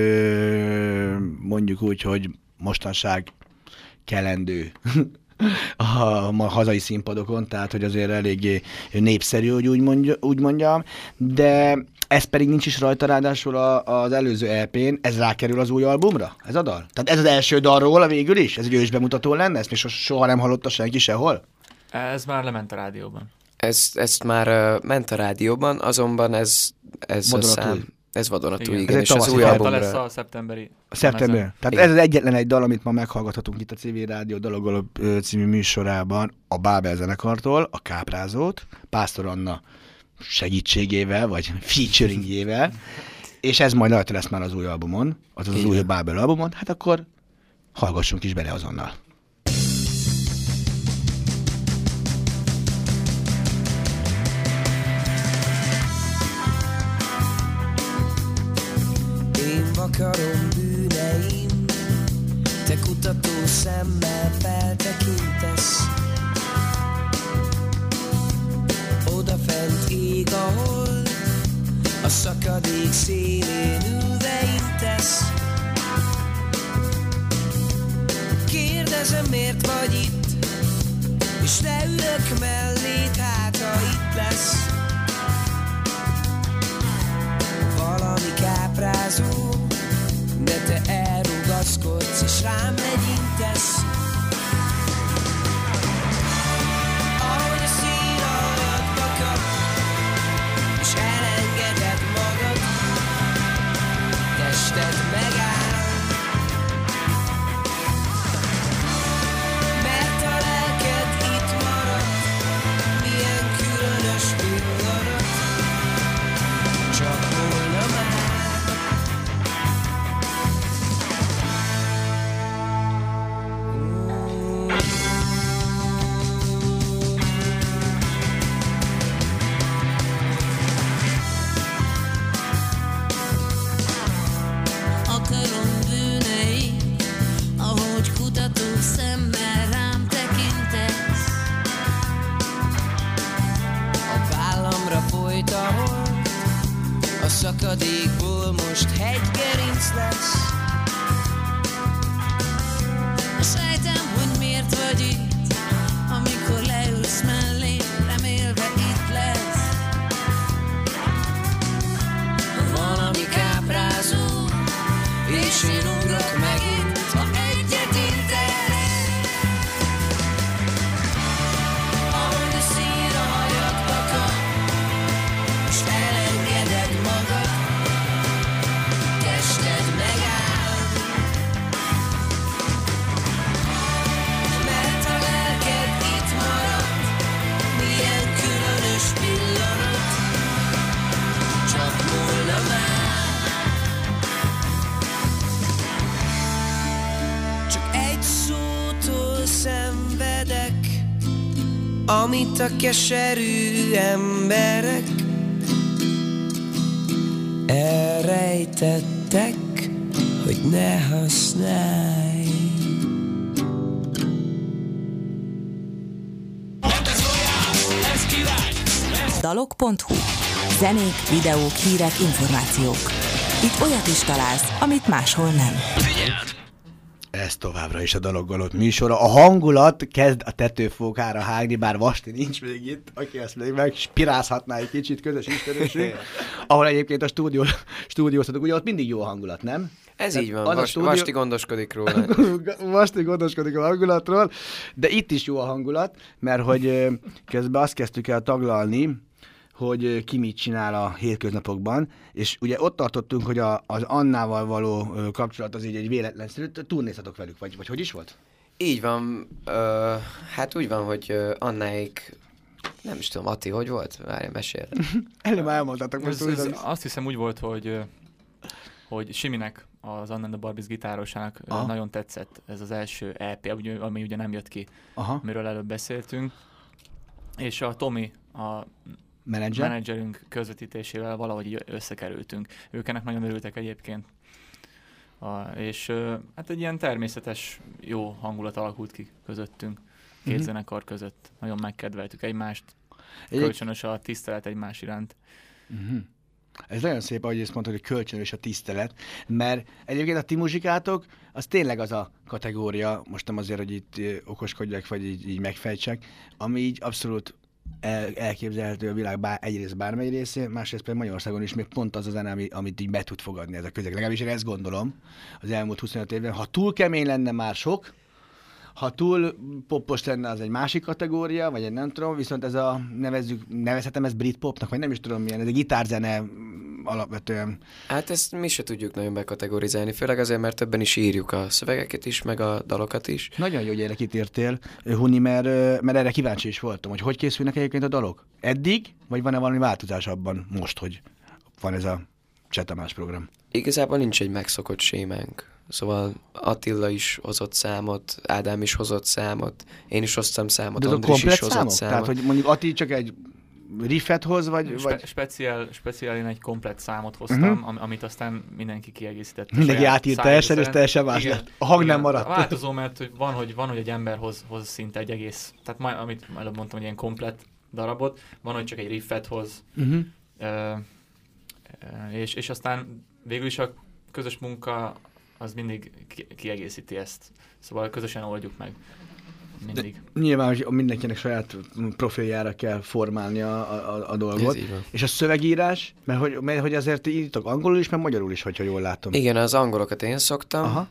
Speaker 7: ö, mondjuk úgy, hogy mostanság kelendő a, a hazai színpadokon, tehát hogy azért eléggé népszerű, hogy úgy, mondja, úgy mondjam, de ez pedig nincs is rajta, ráadásul a, az előző é pén, ez rákerül az új albumra, ez a dal? Tehát ez az első dalról a végül is? Ez egy ősbemutató lenne? Ezt még soha nem hallotta senki sehol?
Speaker 9: Ez már lement a rádióban.
Speaker 8: Ez, ezt már uh, ment a rádióban, azonban ez, ez a szám, ez vadonatúj, igen, igen, és az új albumra.
Speaker 9: lesz a szeptemberi.
Speaker 7: A szeptember. Tehát igen. Ez az egyetlen egy dal, amit ma meghallgathatunk itt a cé vé Rádió Daloggalop című műsorában, a Bábel zenekartól, a Káprázót, Pásztor Anna segítségével, vagy featuringjével, és ez majd rajta lesz már az új albumon, az az, az új Bábel albumon, hát akkor hallgassunk is bele azonnal.
Speaker 4: Vakarom bűneim, te kutató szemmel feltekintesz. Odafent ég a hold, a szakadék szélén ülve intesz. Kérdezem, miért vagy itt, és leülök mellét, hát ha itt lesz valami káprázó, de te elrugaszkodsz, és rám legyintesz. Ahogy a szín aljadba kap, és elengeded magad, tested megáll. Mert a lelked itt marad, milyen különös pillanat, csak volna már. A szakadékból most hegygerinc lesz. Sejtem, hogy miért vagy itt, amikor leülsz mellé, remélve itt lesz valami káprázó, és én ugrok megint, ha egyet intesz. Ahogy a szín a hajadba kap, és elengeded magad, tested megáll. Mert a lelked itt marad, milyen különös pillanat, csak volna már. Csak egy szótól szenvedek, amit a keserű emberek elrejtettek hogy ne használj.
Speaker 6: dalok pont hu. Zenék, videók, hírek, információk. Itt olyat is találsz, amit máshol nem.
Speaker 7: Ez továbbra is a Dalok műsora. A hangulat kezd a tetőfókára hágni, bár Vasti nincs még itt, aki ezt még megspirázhatná egy kicsit, közös ismerősünk, ahol egyébként a stúdió, stúdióztatok, ugye ott mindig jó a hangulat, nem?
Speaker 8: Ez így van, Vas, stúdió... Vasti gondoskodik róla.
Speaker 7: Vasti gondoskodik a hangulatról, de itt is jó a hangulat, mert hogy közben azt kezdtük el taglalni, hogy ki mit csinál a hétköznapokban, és ugye ott tartottunk, hogy a, az Annával való kapcsolat az így egy véletlenszerű, turnéztatok velük, vagy, vagy hogy is volt?
Speaker 8: Így van, ö, hát úgy van, hogy Annáik, nem is tudom, Atti, hogy volt? Várj, mesélj.
Speaker 7: Előbb már elmondtátok most.
Speaker 9: Ez, ez azt hiszem úgy volt, hogy, hogy Siminek, az Anna and the Barbies gitárosának Aha. nagyon tetszett ez az első é pé, ami ugye nem jött ki, Aha. amiről előbb beszéltünk, és a Tomi, a Manager? menedzserünk közvetítésével valahogy összekerültünk. Ők ennek nagyon örültek egyébként. A, és hát egy ilyen természetes, jó hangulat alakult ki közöttünk, két uh-huh. zenekar között. Nagyon megkedveltük egymást, egy... kölcsönös a tisztelet egymás iránt.
Speaker 7: Uh-huh. Ez nagyon szép, ahogy ezt mondtad, hogy kölcsönös a tisztelet, mert egyébként a ti muzsikátok, az tényleg az a kategória, most nem azért, hogy itt okoskodjak, vagy így, így megfejtsek, ami így abszolút El, elképzelhető a világ bár, egyrészt bármely részén, másrészt pedig Magyarországon is még pont az a zene, ami, amit így be tud fogadni ez a közeg. Legalábbis én ezt gondolom az elmúlt huszonöt évben. Ha túl kemény lenne, már sok, ha túl popos lenne, az egy másik kategória, vagy egy nem tudom, viszont ez a, nevezzük, nevezhetem ezt britpopnak, vagy nem is tudom milyen, ez egy gitárzene alapvetően.
Speaker 8: Hát ezt mi se tudjuk nagyon bekategorizálni, főleg azért, mert többen is írjuk a szövegeket is, meg a dalokat is.
Speaker 7: Nagyon jó, hogy erre kitértél, Huni, mert, mert erre kíváncsi is voltam, hogy hogy készülnek egyébként a dalok? Eddig, vagy van-e valami változás abban most, hogy van ez a Cseh Tamás program?
Speaker 8: Igazából nincs egy megszokott sémánk. Szóval Attila is hozott számot, Ádám is hozott számot, én is hoztam számot,
Speaker 7: de
Speaker 8: Andris is hozott
Speaker 7: számok?
Speaker 8: számot.
Speaker 7: Tehát, hogy mondjuk Atti csak egy riffet hoz, vagy...
Speaker 9: Spe-
Speaker 7: vagy...
Speaker 9: Speciál, speciál én egy komplett számot hoztam, uh-huh. am- amit aztán mindenki kiegészített.
Speaker 7: Mindenki átírta teljesen, és teljesen más lett. A hang igen, nem maradt.
Speaker 9: Változó, mert hogy van, hogy, van, hogy egy ember hoz, hoz szinte egy egész, tehát majd, amit előbb mondtam, hogy ilyen komplett darabot, van, hogy csak egy riffet hoz, uh-huh. ö, és, és aztán végül is a közös munka az mindig ki- kiegészíti ezt. Szóval közösen oldjuk meg. Mindig.
Speaker 7: De nyilván, hogy mindenkinek saját profiljára kell formálnia a, a, a dolgot. És a szövegírás, mert hogy, mert hogy azért írtok angolul is, mert magyarul is, hogyha jól látom.
Speaker 8: Igen, az angolokat én szoktam. Aha.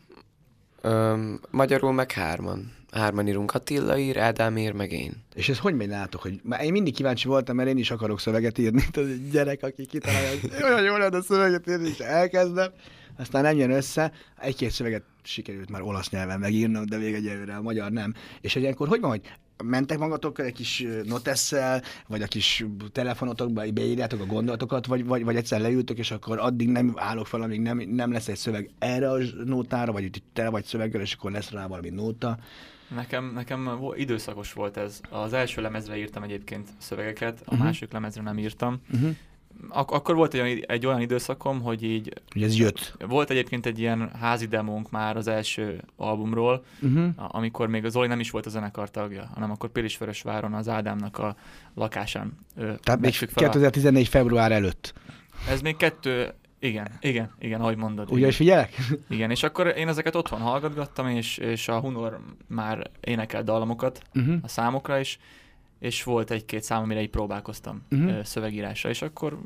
Speaker 8: Öm, magyarul meg hárman. Hárman írunk, Attila ír, Ádám ír, meg én.
Speaker 7: És ez hogy megy nátok? Hogy... Már én mindig kíváncsi voltam, mert én is akarok szöveget írni. Tehát egy gyerek, aki kitalálja, hogy olyan jól lehet a szöveget írni, és elkezdem. Aztán nem jön össze. Egy-két szöveget sikerült már olasz nyelven megírnom, de még egyelőre a magyar nem. És ilyenkor hogy van, hogy mentek magatokkal egy kis notesszel, vagy a kis telefonotokba, beírjátok a gondolatokat, vagy, vagy, vagy egyszer leültök, és akkor addig nem állok fel, amíg nem, nem lesz egy szöveg erre a nótára, vagy itt te vagy szöveggel, és akkor lesz rá valami nóta.
Speaker 9: Nekem, nekem időszakos volt ez. Az első lemezre írtam egyébként szövegeket, a uh-huh. másik lemezre nem írtam. Uh-huh. Ak- akkor volt egy olyan, egy olyan időszakom, hogy így...
Speaker 7: Hogy ez jött.
Speaker 9: Volt egyébként egy ilyen házi demónk már az első albumról, uh-huh. amikor még az Zoli nem is volt a zenekar tagja, hanem akkor Pilisvörösváron az Ádámnak a lakásán.
Speaker 7: Tehát még kétezer-tizennégy február előtt.
Speaker 9: Ez még kettő... Igen, igen, igen, ahogy mondod.
Speaker 7: Ugye is figyelek?
Speaker 9: Igen, és akkor én ezeket otthon hallgatgattam, és, és a Hunor már énekelt dallamokat uh-huh. a számokra is, és volt egy-két szám, amire így próbálkoztam uh-huh. szövegírásra, és akkor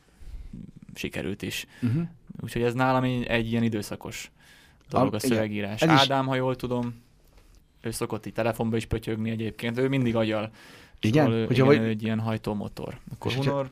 Speaker 9: sikerült is. Uh-huh. Úgyhogy ez nálam egy, egy ilyen időszakos dolog a, a szövegírás. Igen. Ádám, ha jól tudom, ő szokott így telefonba is pötyögni egyébként, ő mindig agyal.
Speaker 7: Igen?
Speaker 9: Szóval, igen, vagy... egy ilyen hajtómotor. Akkor Hunor...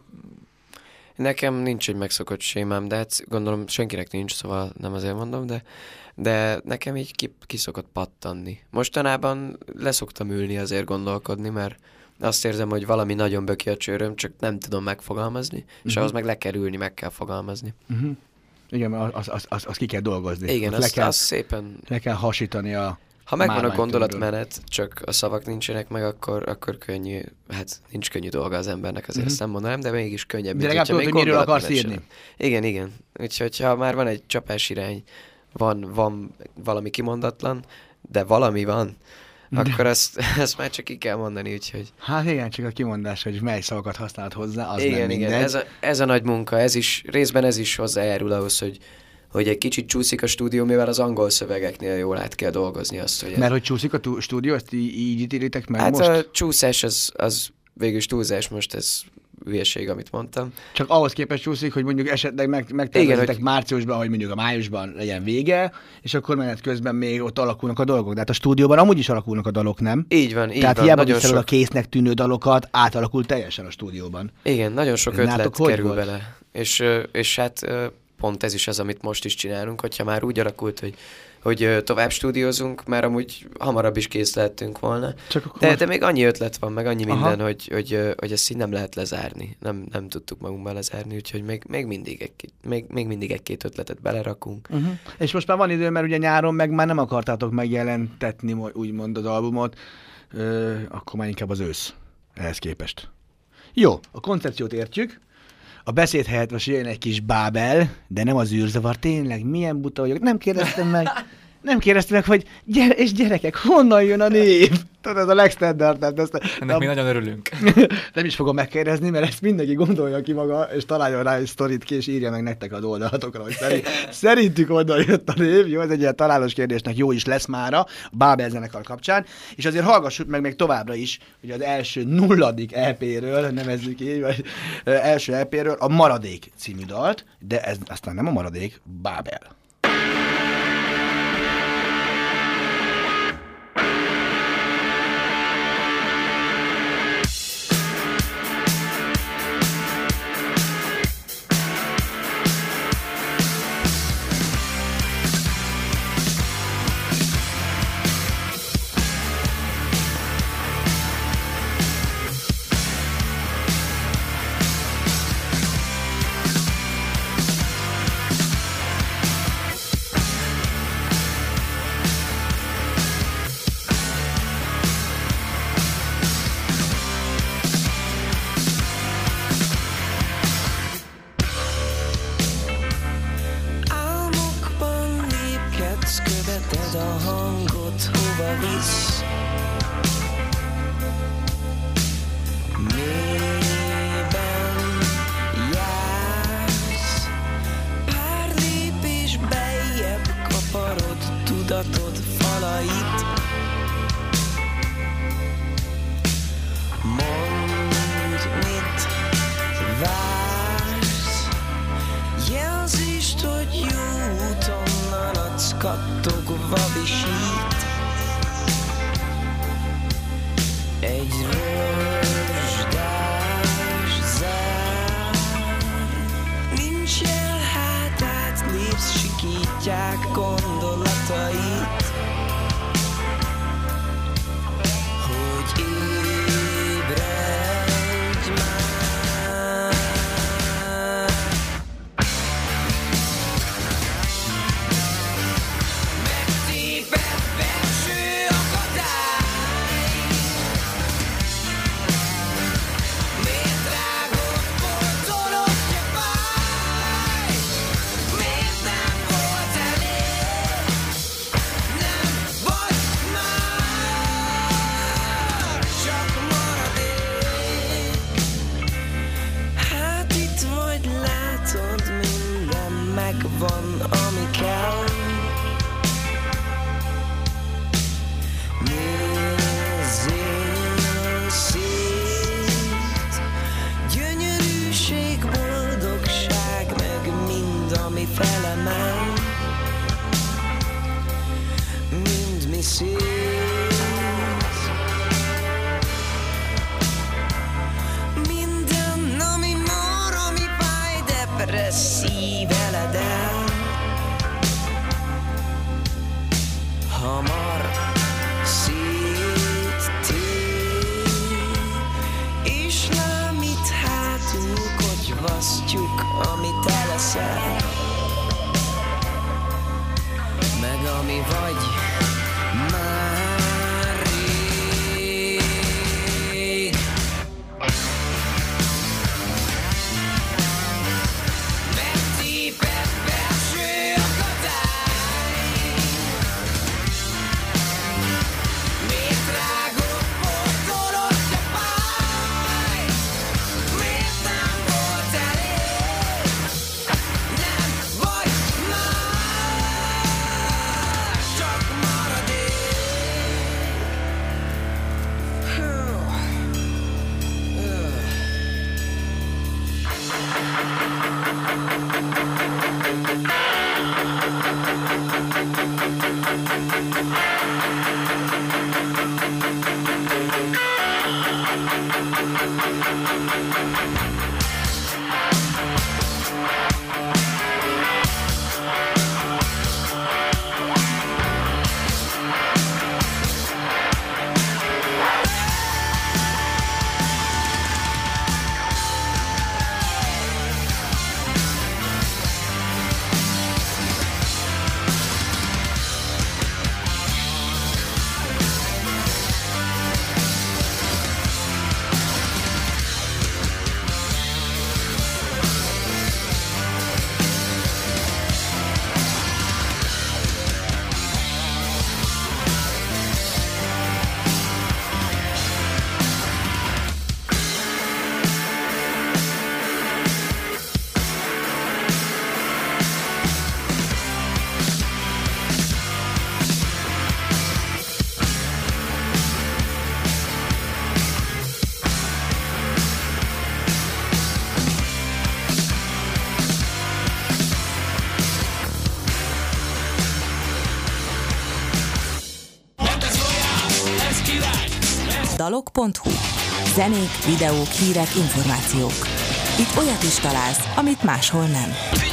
Speaker 8: Nekem nincs egy megszokott sémám, de hát gondolom senkinek nincs, szóval nem azért mondom, de, de nekem így ki, ki szokott pattanni. Mostanában leszoktam ülni azért gondolkodni, mert azt érzem, hogy valami nagyon böki a csőröm, csak nem tudom megfogalmazni, uh-huh. és ahhoz meg le kell ülni, meg kell fogalmazni.
Speaker 7: Uh-huh. Igen, azt az, az, az ki kell dolgozni.
Speaker 8: Igen, azt, le kell, azt szépen...
Speaker 7: Le kell hasítani a...
Speaker 8: Ha megvan a gondolatmenet, csak a szavak nincsenek meg, akkor, akkor könnyű, hát nincs könnyű dolga az embernek, azért uh-huh. ezt nem mondanám, de mégis könnyebb.
Speaker 7: De legalább tudod, hogy miről akarsz írni.
Speaker 8: Igen, igen. Úgyhogy ha már van egy csapás irány, van, van valami kimondatlan, de valami van, akkor ezt, ezt már csak ki kell mondani, úgyhogy...
Speaker 7: Hát igen, csak a kimondás, hogy mely szavakat használod hozzá, az
Speaker 8: igen,
Speaker 7: nem minden.
Speaker 8: Igen, ez a, ez a nagy munka, ez is, részben ez is hozzájárul ahhoz, hogy, hogy egy kicsit csúszik a stúdió, mivel az angol szövegeknél jól át kell dolgozni azt, hogy...
Speaker 7: Mert hogy csúszik a tú- stúdió, ezt így, így ítélitek meg
Speaker 8: hát
Speaker 7: most?
Speaker 8: Hát a csúszás az, az végülis túlzás, most ez hülyeség, amit mondtam.
Speaker 7: Csak ahhoz képest csúszik, hogy mondjuk esetleg meg, megtervezitek hogy... márciusban, hogy mondjuk a májusban legyen vége, és akkor menet közben még ott alakulnak a dolgok. De hát a stúdióban amúgy is alakulnak a dalok, nem?
Speaker 8: Így van, így
Speaker 7: Tehát
Speaker 8: van.
Speaker 7: hiába
Speaker 8: nagyon sok...
Speaker 7: a késznek tűnő dalokat, átalakult teljesen a stúdióban.
Speaker 8: Igen, nagyon sok ötlet
Speaker 7: Nátok
Speaker 8: kerül bele. És, és hát pont ez is az, amit most is csinálunk, hogyha már úgy alakult, hogy hogy tovább stúdiózunk, már amúgy hamarabb is kész lehetünk volna. Csak de, most... de még annyi ötlet van, meg annyi minden, hogy, hogy, hogy ezt így nem lehet lezárni. Nem, nem tudtuk magunkban lezárni, úgyhogy még, még, mindig, egy, még, még mindig egy-két ötletet belerakunk. Uh-huh.
Speaker 7: És most már van idő, mert ugye nyáron meg már nem akartátok megjelentetni úgymond az albumot, Ö, akkor már inkább az ősz ehhez képest. Jó, a koncepciót értjük. A beszéd helyett most jön egy kis bábel, de nem az űrzavar. Tényleg, milyen buta vagyok. Nem kérdeztem meg, nem kérdeztem meg, hogy gyere, és gyerekek, honnan jön a név? Tudod, ez a legstandardabb. Ezt,
Speaker 9: Ennek mi nagyon örülünk.
Speaker 7: Nem is fogom megkérdezni, mert ezt mindenki gondolja ki maga, és találjon rá egy sztorit ki, és írja meg nektek az oldalatokra, hogy szerint, szerintük onnan jött a név. Jó, ez egy ilyen találós kérdésnek jó is lesz mára a Bábel zenekar kapcsán. És azért hallgassuk meg még továbbra is, hogy az első nulladik é péről, nevezzük így, vagy első é péről a Maradék című dalt, de ez aztán nem a Maradék, Bábel.
Speaker 4: Megtéped
Speaker 6: dalok pont hu. Zenék, videók, hírek, információk. Itt olyat is találsz, amit máshol nem.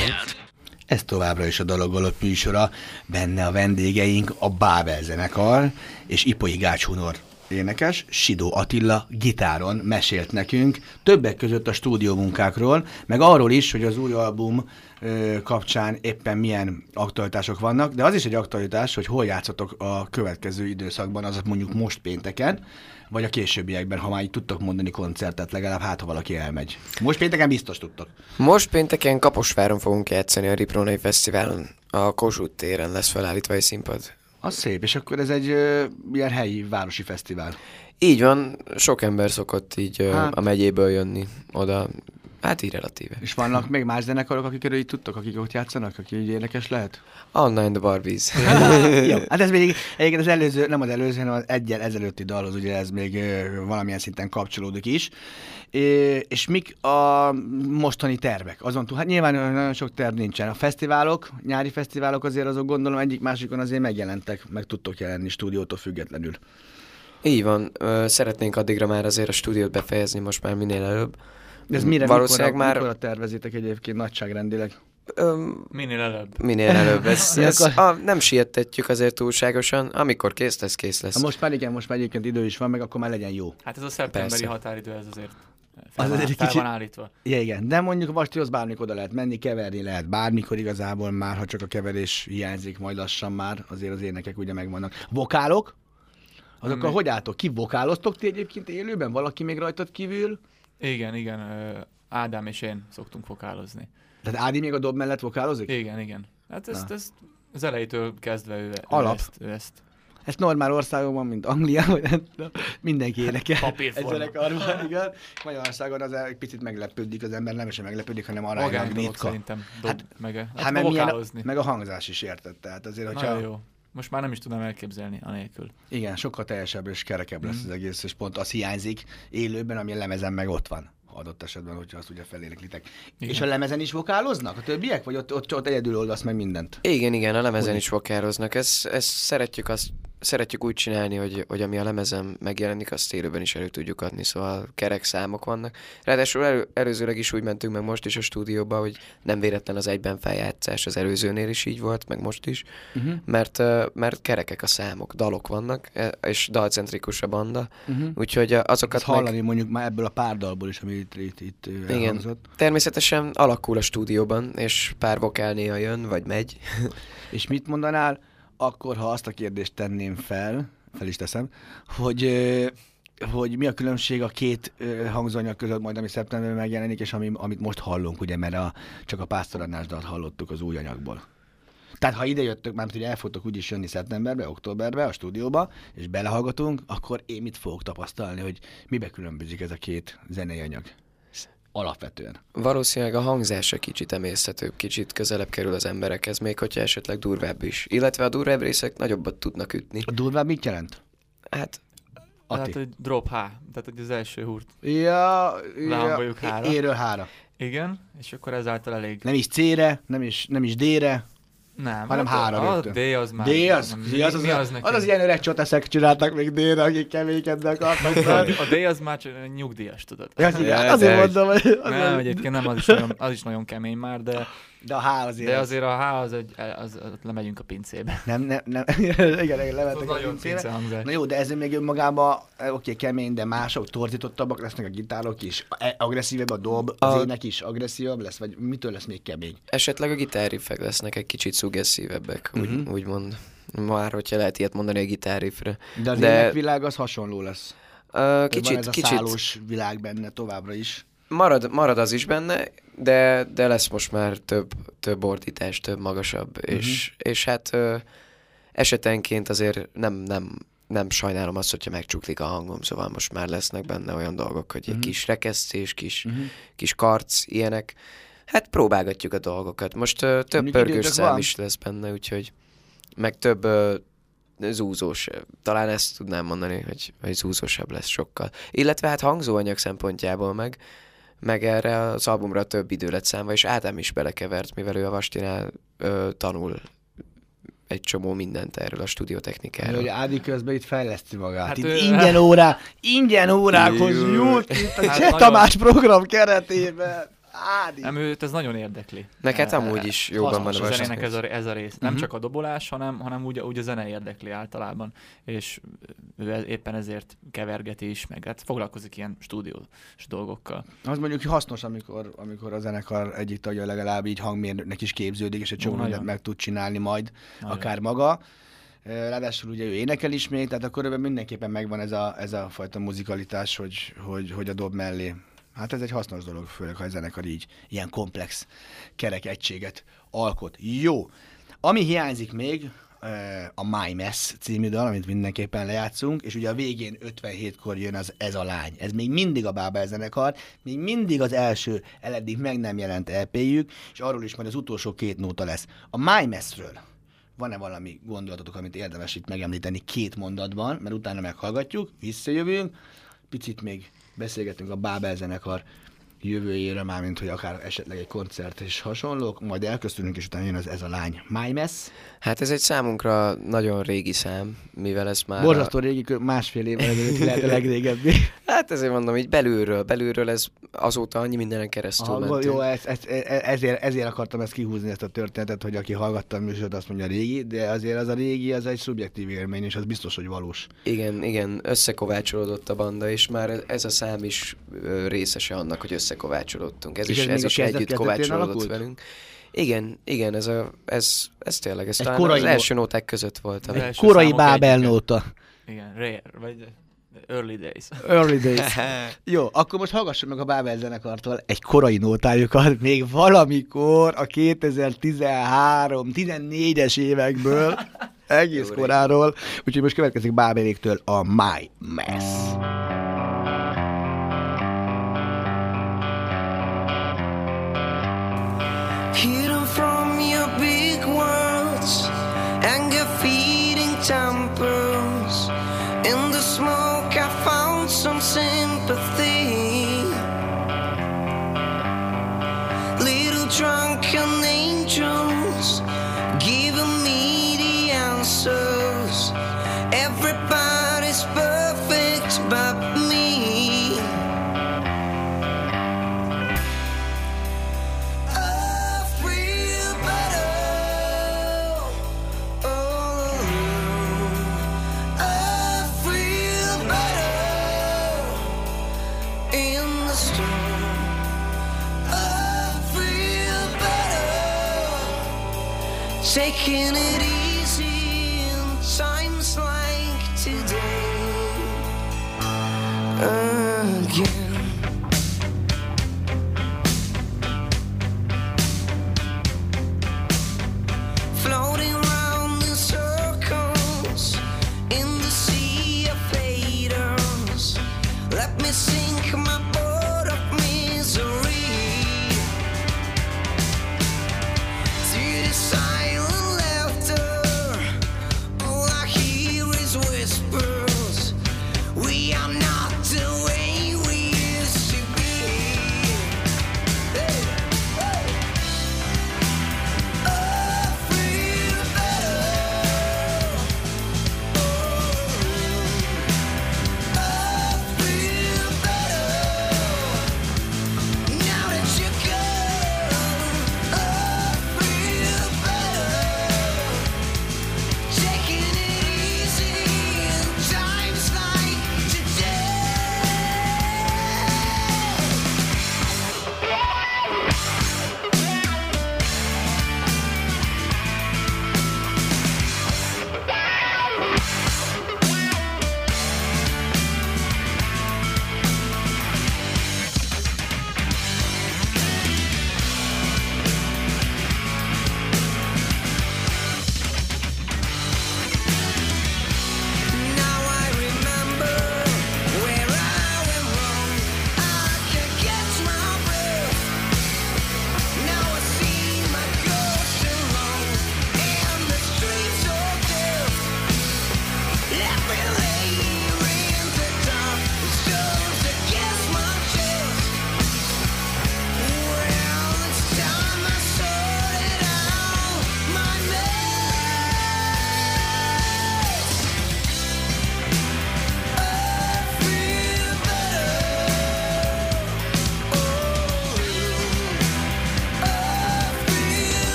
Speaker 7: Ez továbbra is a Dalok műsora, benne a vendégeink a Bábel zenekar és Ipoi Gács Hunor énekes, Sidó Attila gitáron mesélt nekünk többek között a stúdiómunkákról, meg arról is, hogy az új album ö, kapcsán éppen milyen aktualitások vannak, de az is egy aktualitás, hogy hol játszotok a következő időszakban, azaz mondjuk most pénteken, vagy a későbbiekben, ha már így tudtok mondani koncertet, legalább hát, ha valaki elmegy. Most pénteken biztos tudtok.
Speaker 8: Most pénteken Kaposváron fogunk játszani a Riprónai Fesztiválon. A Kossuth téren lesz felállítva egy színpad.
Speaker 7: Az szép, és akkor ez egy ö, ilyen helyi, városi fesztivál.
Speaker 8: Így van, sok ember szokott így ö,
Speaker 7: hát.
Speaker 8: a megyéből jönni oda. Hát így relatíve.
Speaker 7: És vannak még más zenekarok, akikről így tudtok, akik ott játszanak, aki így érdekes lehet?
Speaker 8: Anna and the Barbies.
Speaker 7: Jó, hát ez még egyébként az előző, nem az előző, hanem az egyen ezelőtti dalhoz, ugye ez még ö, valamilyen szinten kapcsolódik is. É, és mik a mostani tervek? Azon túl, hát nyilván nagyon sok terv nincsen. A fesztiválok, nyári fesztiválok azért azok gondolom egyik másikon azért megjelentek, meg tudtok jelenni stúdiótól függetlenül.
Speaker 8: Így van, ö, szeretnénk addigra már azért a stúdiót befejezni most már minél előbb.
Speaker 7: De ez mire,
Speaker 8: valószínűleg
Speaker 7: mikor,
Speaker 8: már...
Speaker 7: mikor tervezitek egyébként nagyságrendileg?
Speaker 8: Öm,
Speaker 9: minél előbb.
Speaker 8: Minél előbb. Ez, ez, a, nem siettetjük azért túlságosan, amikor kész lesz, kész lesz.
Speaker 7: Ha most már igen, most már egyébként idő is van, meg akkor már legyen jó.
Speaker 9: Hát ez a szeptemberi
Speaker 8: Persze.
Speaker 9: határidő, ez azért fel,
Speaker 7: Az
Speaker 9: van,
Speaker 7: azért
Speaker 9: fel
Speaker 7: kicsit-
Speaker 9: van állítva.
Speaker 7: Ja, igen, de mondjuk vastéhoz bármikor oda lehet menni, keverni lehet bármikor igazából már, ha csak a keverés hiányzik, majd lassan már, azért az énekek ugye megvannak. Vokálok? Azokkal
Speaker 9: Mm.
Speaker 7: hogy álltok? Ki vokáloztok ti egyébként élőben? Valaki még rajtad kívül?
Speaker 9: Igen, igen, ö, Ádám és én szoktunk vokálozni.
Speaker 7: Tehát Ádi még a dob mellett vokálozik?
Speaker 9: Igen, igen. Hát ezt,
Speaker 7: Na.
Speaker 9: ezt az elejétől kezdve ő, ő
Speaker 7: Alap.
Speaker 9: ezt, ő ezt.
Speaker 7: Ez normál országokban, mint Angliában, mindenki énekel.
Speaker 9: Papírforma.
Speaker 7: Egy zenekarban, igen. Magyarországon az egy picit meglepődik az ember, nem is meglepődik, hanem aránylag
Speaker 9: Magány dolog
Speaker 7: ritka.
Speaker 9: szerintem dob
Speaker 7: Hát-
Speaker 9: meg, hát
Speaker 7: Hát meg, milyen,
Speaker 9: vokálozni.
Speaker 7: meg a hangzás is érted, tehát azért, hogyha...
Speaker 9: Nagyon jó. Most már nem is tudom elképzelni anélkül.
Speaker 7: Igen, sokkal teljesebb és kerekebb lesz
Speaker 9: Mhm.
Speaker 7: az egész, és pont az hiányzik élőben, ami a lemezen meg ott van. Adott esetben, hogyha azt ugye feléneklitek.
Speaker 9: Igen.
Speaker 7: És a lemezen is vokáloznak a többiek? Vagy ott, ott, ott egyedül oldasz meg mindent?
Speaker 8: Igen, igen, a lemezen
Speaker 7: Hogy
Speaker 8: is vokáloznak. Ezt, ezt szeretjük, azt, szeretjük úgy csinálni, hogy, hogy ami a lemezen megjelenik, azt élőben is elő tudjuk adni, szóval kerek számok vannak. Ráadásul elő, előzőleg is úgy mentünk meg most is a stúdióba, hogy nem véletlen az egyben feljátszás, az előzőnél is így volt, meg most is,
Speaker 7: Uh-huh.
Speaker 8: mert, ö, mert kerekek a számok, dalok vannak, e- és dalcentrikus a banda,
Speaker 7: Uh-huh.
Speaker 8: úgyhogy ö, azokat
Speaker 7: Ezt
Speaker 8: meg...
Speaker 7: hallani mondjuk már ebből a pár dalból is, ami itt, itt, itt
Speaker 8: Igen.
Speaker 7: elhangzott.
Speaker 8: Természetesen alakul a stúdióban, és pár vokál néha jön, vagy megy.
Speaker 7: És mit mondanál akkor, ha azt a kérdést tenném fel, fel is teszem, hogy, ö, hogy mi a különbség a két ö, hangzóanyag között majd, ami szeptemberben megjelenik, és ami, amit most hallunk, ugye, mert a, csak a Pásztorannás dalt hallottuk az új anyagból. Tehát ha ide jöttök, már hogy el fogtok úgyis jönni szeptemberbe, októberbe a stúdióba, és belehallgatunk, akkor én mit fogok tapasztalni, hogy mibe különbözik ez a két zenei anyag? Alapvetően.
Speaker 8: Valószínűleg a hangzása kicsit emészthetőbb, kicsit közelebb kerül az emberekhez, még hogyha esetleg durvább is. Illetve a durvább részek nagyobbat tudnak ütni.
Speaker 7: A durvább mit jelent?
Speaker 8: Hát
Speaker 7: Ati.
Speaker 9: Tehát, hogy drop H, tehát hogy az első húrt.
Speaker 7: Ja, ja
Speaker 9: Lehangoljuk H-ra.
Speaker 7: éről hára.
Speaker 9: Igen, és akkor ezáltal elég.
Speaker 7: Nem is C-re, nem is, nem is D-re,
Speaker 9: Nem,
Speaker 7: hanem
Speaker 9: hát
Speaker 7: három
Speaker 9: a,
Speaker 7: öttön.
Speaker 9: a D az már...
Speaker 7: D az?
Speaker 9: Nem,
Speaker 7: Mi, az, az,
Speaker 9: mi
Speaker 7: az,
Speaker 9: az,
Speaker 7: az, az ilyen öreg csoteszek csináltak még D-re, akik keménykedni akartak.
Speaker 9: A D az már csak nyugdíjas, tudod.
Speaker 7: Ja, ja, azért mondom, hogy...
Speaker 9: Az nem, egyébként nem, az is, nagyon, az is nagyon kemény már, de...
Speaker 7: De a H azért...
Speaker 9: De azért a H az egy... Az, az, lemegyünk a pincébe.
Speaker 7: Nem, nem, nem. igen, igen, lementek a
Speaker 9: pincébe.
Speaker 7: Na jó, de ez még önmagában, oké, okay, kemény, de mások, torzítottabbak lesznek a gitárok is. Agresszívebb a dob, az a... ének is agresszívabb lesz, vagy mitől lesz még kemény?
Speaker 8: Esetleg a gitárriffek lesznek egy kicsit szuggeszívebbek, úgy, uh-huh. úgymond. Már, hogyha lehet ilyet mondani a gitárriffre.
Speaker 7: De az de... énekvilág az hasonló lesz.
Speaker 8: Uh, kicsit,
Speaker 7: van ez a
Speaker 8: kicsit...
Speaker 7: szálós világ benne továbbra is.
Speaker 8: Marad, marad az is benne, de, de lesz most már több, több ordítás, több magasabb, uh-huh. és, és hát ö, esetenként azért nem, nem, nem sajnálom azt, hogyha megcsuklik a hangom, szóval most már lesznek benne olyan dolgok, hogy uh-huh. egy kis rekesztés, kis, uh-huh. kis karc, ilyenek. Hát próbálgatjuk a dolgokat. Most ö, több Mondjuk pörgős szám van. Is lesz benne, úgyhogy meg több ö, zúzós. Talán ezt tudnám mondani, hogy, hogy zúzósabb lesz sokkal. Illetve hát hangzóanyag szempontjából meg meg erre az albumra több idő lett számva, és Ádám is belekevert, mivel ő a Vastinál ö, tanul egy csomó mindent erről a stúdiótechnikáról.
Speaker 7: Hogy Ádi közben itt fejleszti magát.
Speaker 9: Hát
Speaker 7: itt
Speaker 9: ő,
Speaker 7: ingyen, órá, ingyen órákhoz jut itt a hát Cseh Tamás program keretében. Ádi.
Speaker 9: Nem, őt ez nagyon érdekli.
Speaker 8: Neked amúgy is jóban van a
Speaker 9: a zenének ez a, ez a rész. Nem uh-huh. csak a dobolás, hanem, hanem úgy, úgy a zene érdekli általában. És ő éppen ezért kevergeti is, meg hát foglalkozik ilyen stúdiós dolgokkal.
Speaker 7: Az mondjuk hasznos, amikor, amikor a zenekar egyik tagja legalább így hangmérnöknek is képződik, és egy csomó mindent meg tud csinálni majd, nagyon. Akár maga. Ráadásul ugye ő énekel is még, tehát akkor mindenképpen megvan ez a, ez a fajta muzikalitás, hogy, hogy, hogy a dob mellé. Hát ez egy hasznos dolog, főleg ha a zenekar így ilyen komplex kerek egységet alkot. Jó. Ami hiányzik még, a My Mess című dal, amit mindenképpen lejátszunk, és ugye a végén ötvenhétkor jön az Ez a lány. Ez még mindig a Bábel zenekar, még mindig az első eleddig meg nem jelent é péjük, és arról is majd az utolsó két nóta lesz. A My Messről van-e valami gondolatotok, amit érdemes itt megemlíteni két mondatban, mert utána meghallgatjuk, visszajövünk, picit még beszélgetünk a Bábel zenekar jövőjéről, mármint, hogy akár esetleg egy koncert és hasonlók, majd elköszönünk, és utána jön az Ez a lány. My Mess.
Speaker 8: Hát ez egy számunkra nagyon régi szám, mivel ez már...
Speaker 7: Borzasztó a... régi, másfél évvel ezelőtt lehet a legrégebbi.
Speaker 8: Hát ezért mondom, így belülről, belülről ez azóta annyi mindenen keresztül
Speaker 7: ah,
Speaker 8: mentünk.
Speaker 7: Jó, ez, ez, ezért, ezért akartam ezt kihúzni, ezt a történetet, hogy aki hallgatta a műsort, azt mondja régi, de azért az a régi, az egy szubjektív élmény, és az biztos, hogy valós.
Speaker 8: Igen, igen, összekovácsolódott a banda, és már ez a szám is részese annak, hogy összekovácsolódtunk. Ez és is, ez is együtt kovácsolódott velünk. Igen, igen, ez, a, ez, ez tényleg, ez talán az első nóták között volt.
Speaker 7: Egy korai Bábel nóta.
Speaker 9: Igen, rare, vagy early days.
Speaker 7: Early days. Jó, akkor most hallgassuk meg a Bábel zenekartól egy korai nótájukat, még valamikor a kétezer-tizenhárom tizennégyes évekből, egész koráról, úgyhogy most következik Bábeléktől a My Mess.
Speaker 4: Hidden from your big words, anger-feeding tempers. In the smoke I found some sympathy. Little drunken angels giving me the answers. Everybody's perfect but me. Taking it easy in times like today again. Floating round in circles in the sea of haters. Let me sink my boat of misery to the side. We are not the way we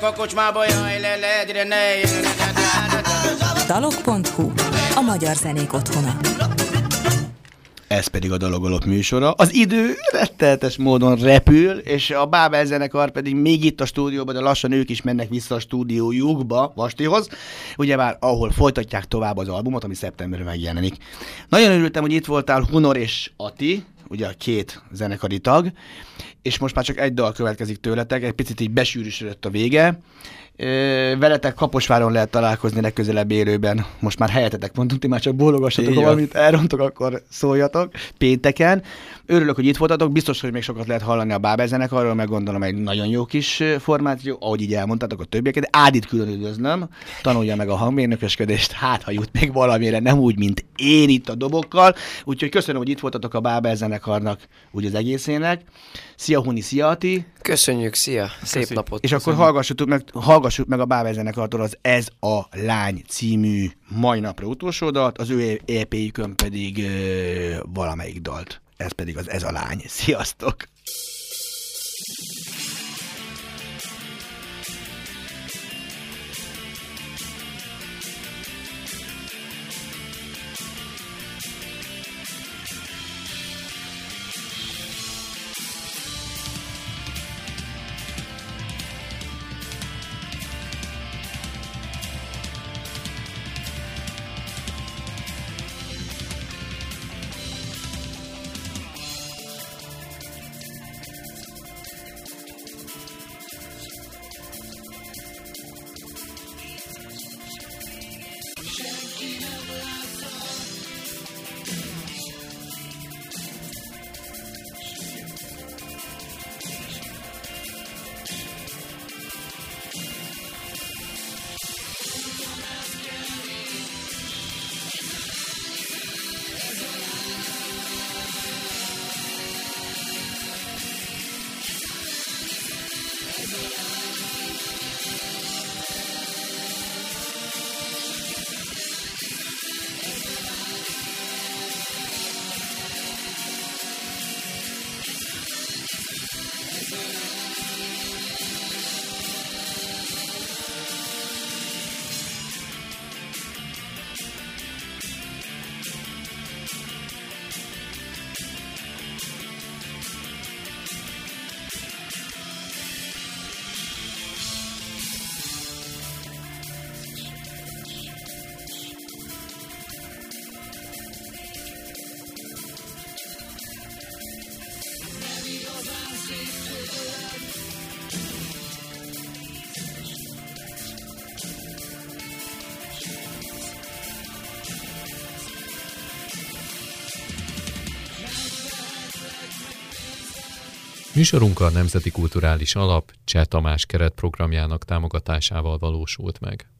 Speaker 5: a kocsmába, jaj, le, le, ne.
Speaker 6: dalok pont hu, a magyar zenék otthona.
Speaker 7: Ez pedig a Dalogolop műsora. Az idő rettenetes módon repül, és a Bábel zenekar pedig még itt a stúdióban, de lassan ők is mennek vissza a stúdiójukba, Vastihoz, ugyebár ahol folytatják tovább az albumot, ami szeptemberben megjelenik. Nagyon örültem, hogy itt voltál Hunor és Ati, ugye a két zenekari tag, és most már csak egy dal következik tőletek, egy picit így besűrűsödött a vége. Veletek Kaposváron lehet találkozni legközelebb élőben. Most már helyetetek mondtunk, ti már csak bólogassatok, valamit elrontok, akkor szóljatok pénteken. Örülök, hogy itt voltatok, biztos, hogy még sokat lehet hallani a Bábel zenekarról, meg gondolom egy nagyon jó kis formáció, ahogy így elmondtátok a többieket. Ádit külön üdvözlöm, tanulja meg a hangmérnökösködést, hát ha jut még valamire, nem úgy, mint én itt a dobokkal. Úgyhogy köszönöm, hogy itt voltatok a Bábel zenekarnak, úgy az egészének. Szia Huni, szia Ati!
Speaker 8: Köszönjük, szia! Szép
Speaker 7: Köszönjük.
Speaker 8: napot!
Speaker 7: És akkor hallgassuk meg, hallgassuk meg a Bábel zenekartól az Ez a Lány című mai napra utolsó dalt, az ő é pé-jükön pedig ö, valamelyik dalt. Ez pedig az Ez a Lány. Sziasztok!
Speaker 10: Műsorunk a Nemzeti Kulturális Alap Cseh Tamás keretprogramjának támogatásával valósult meg.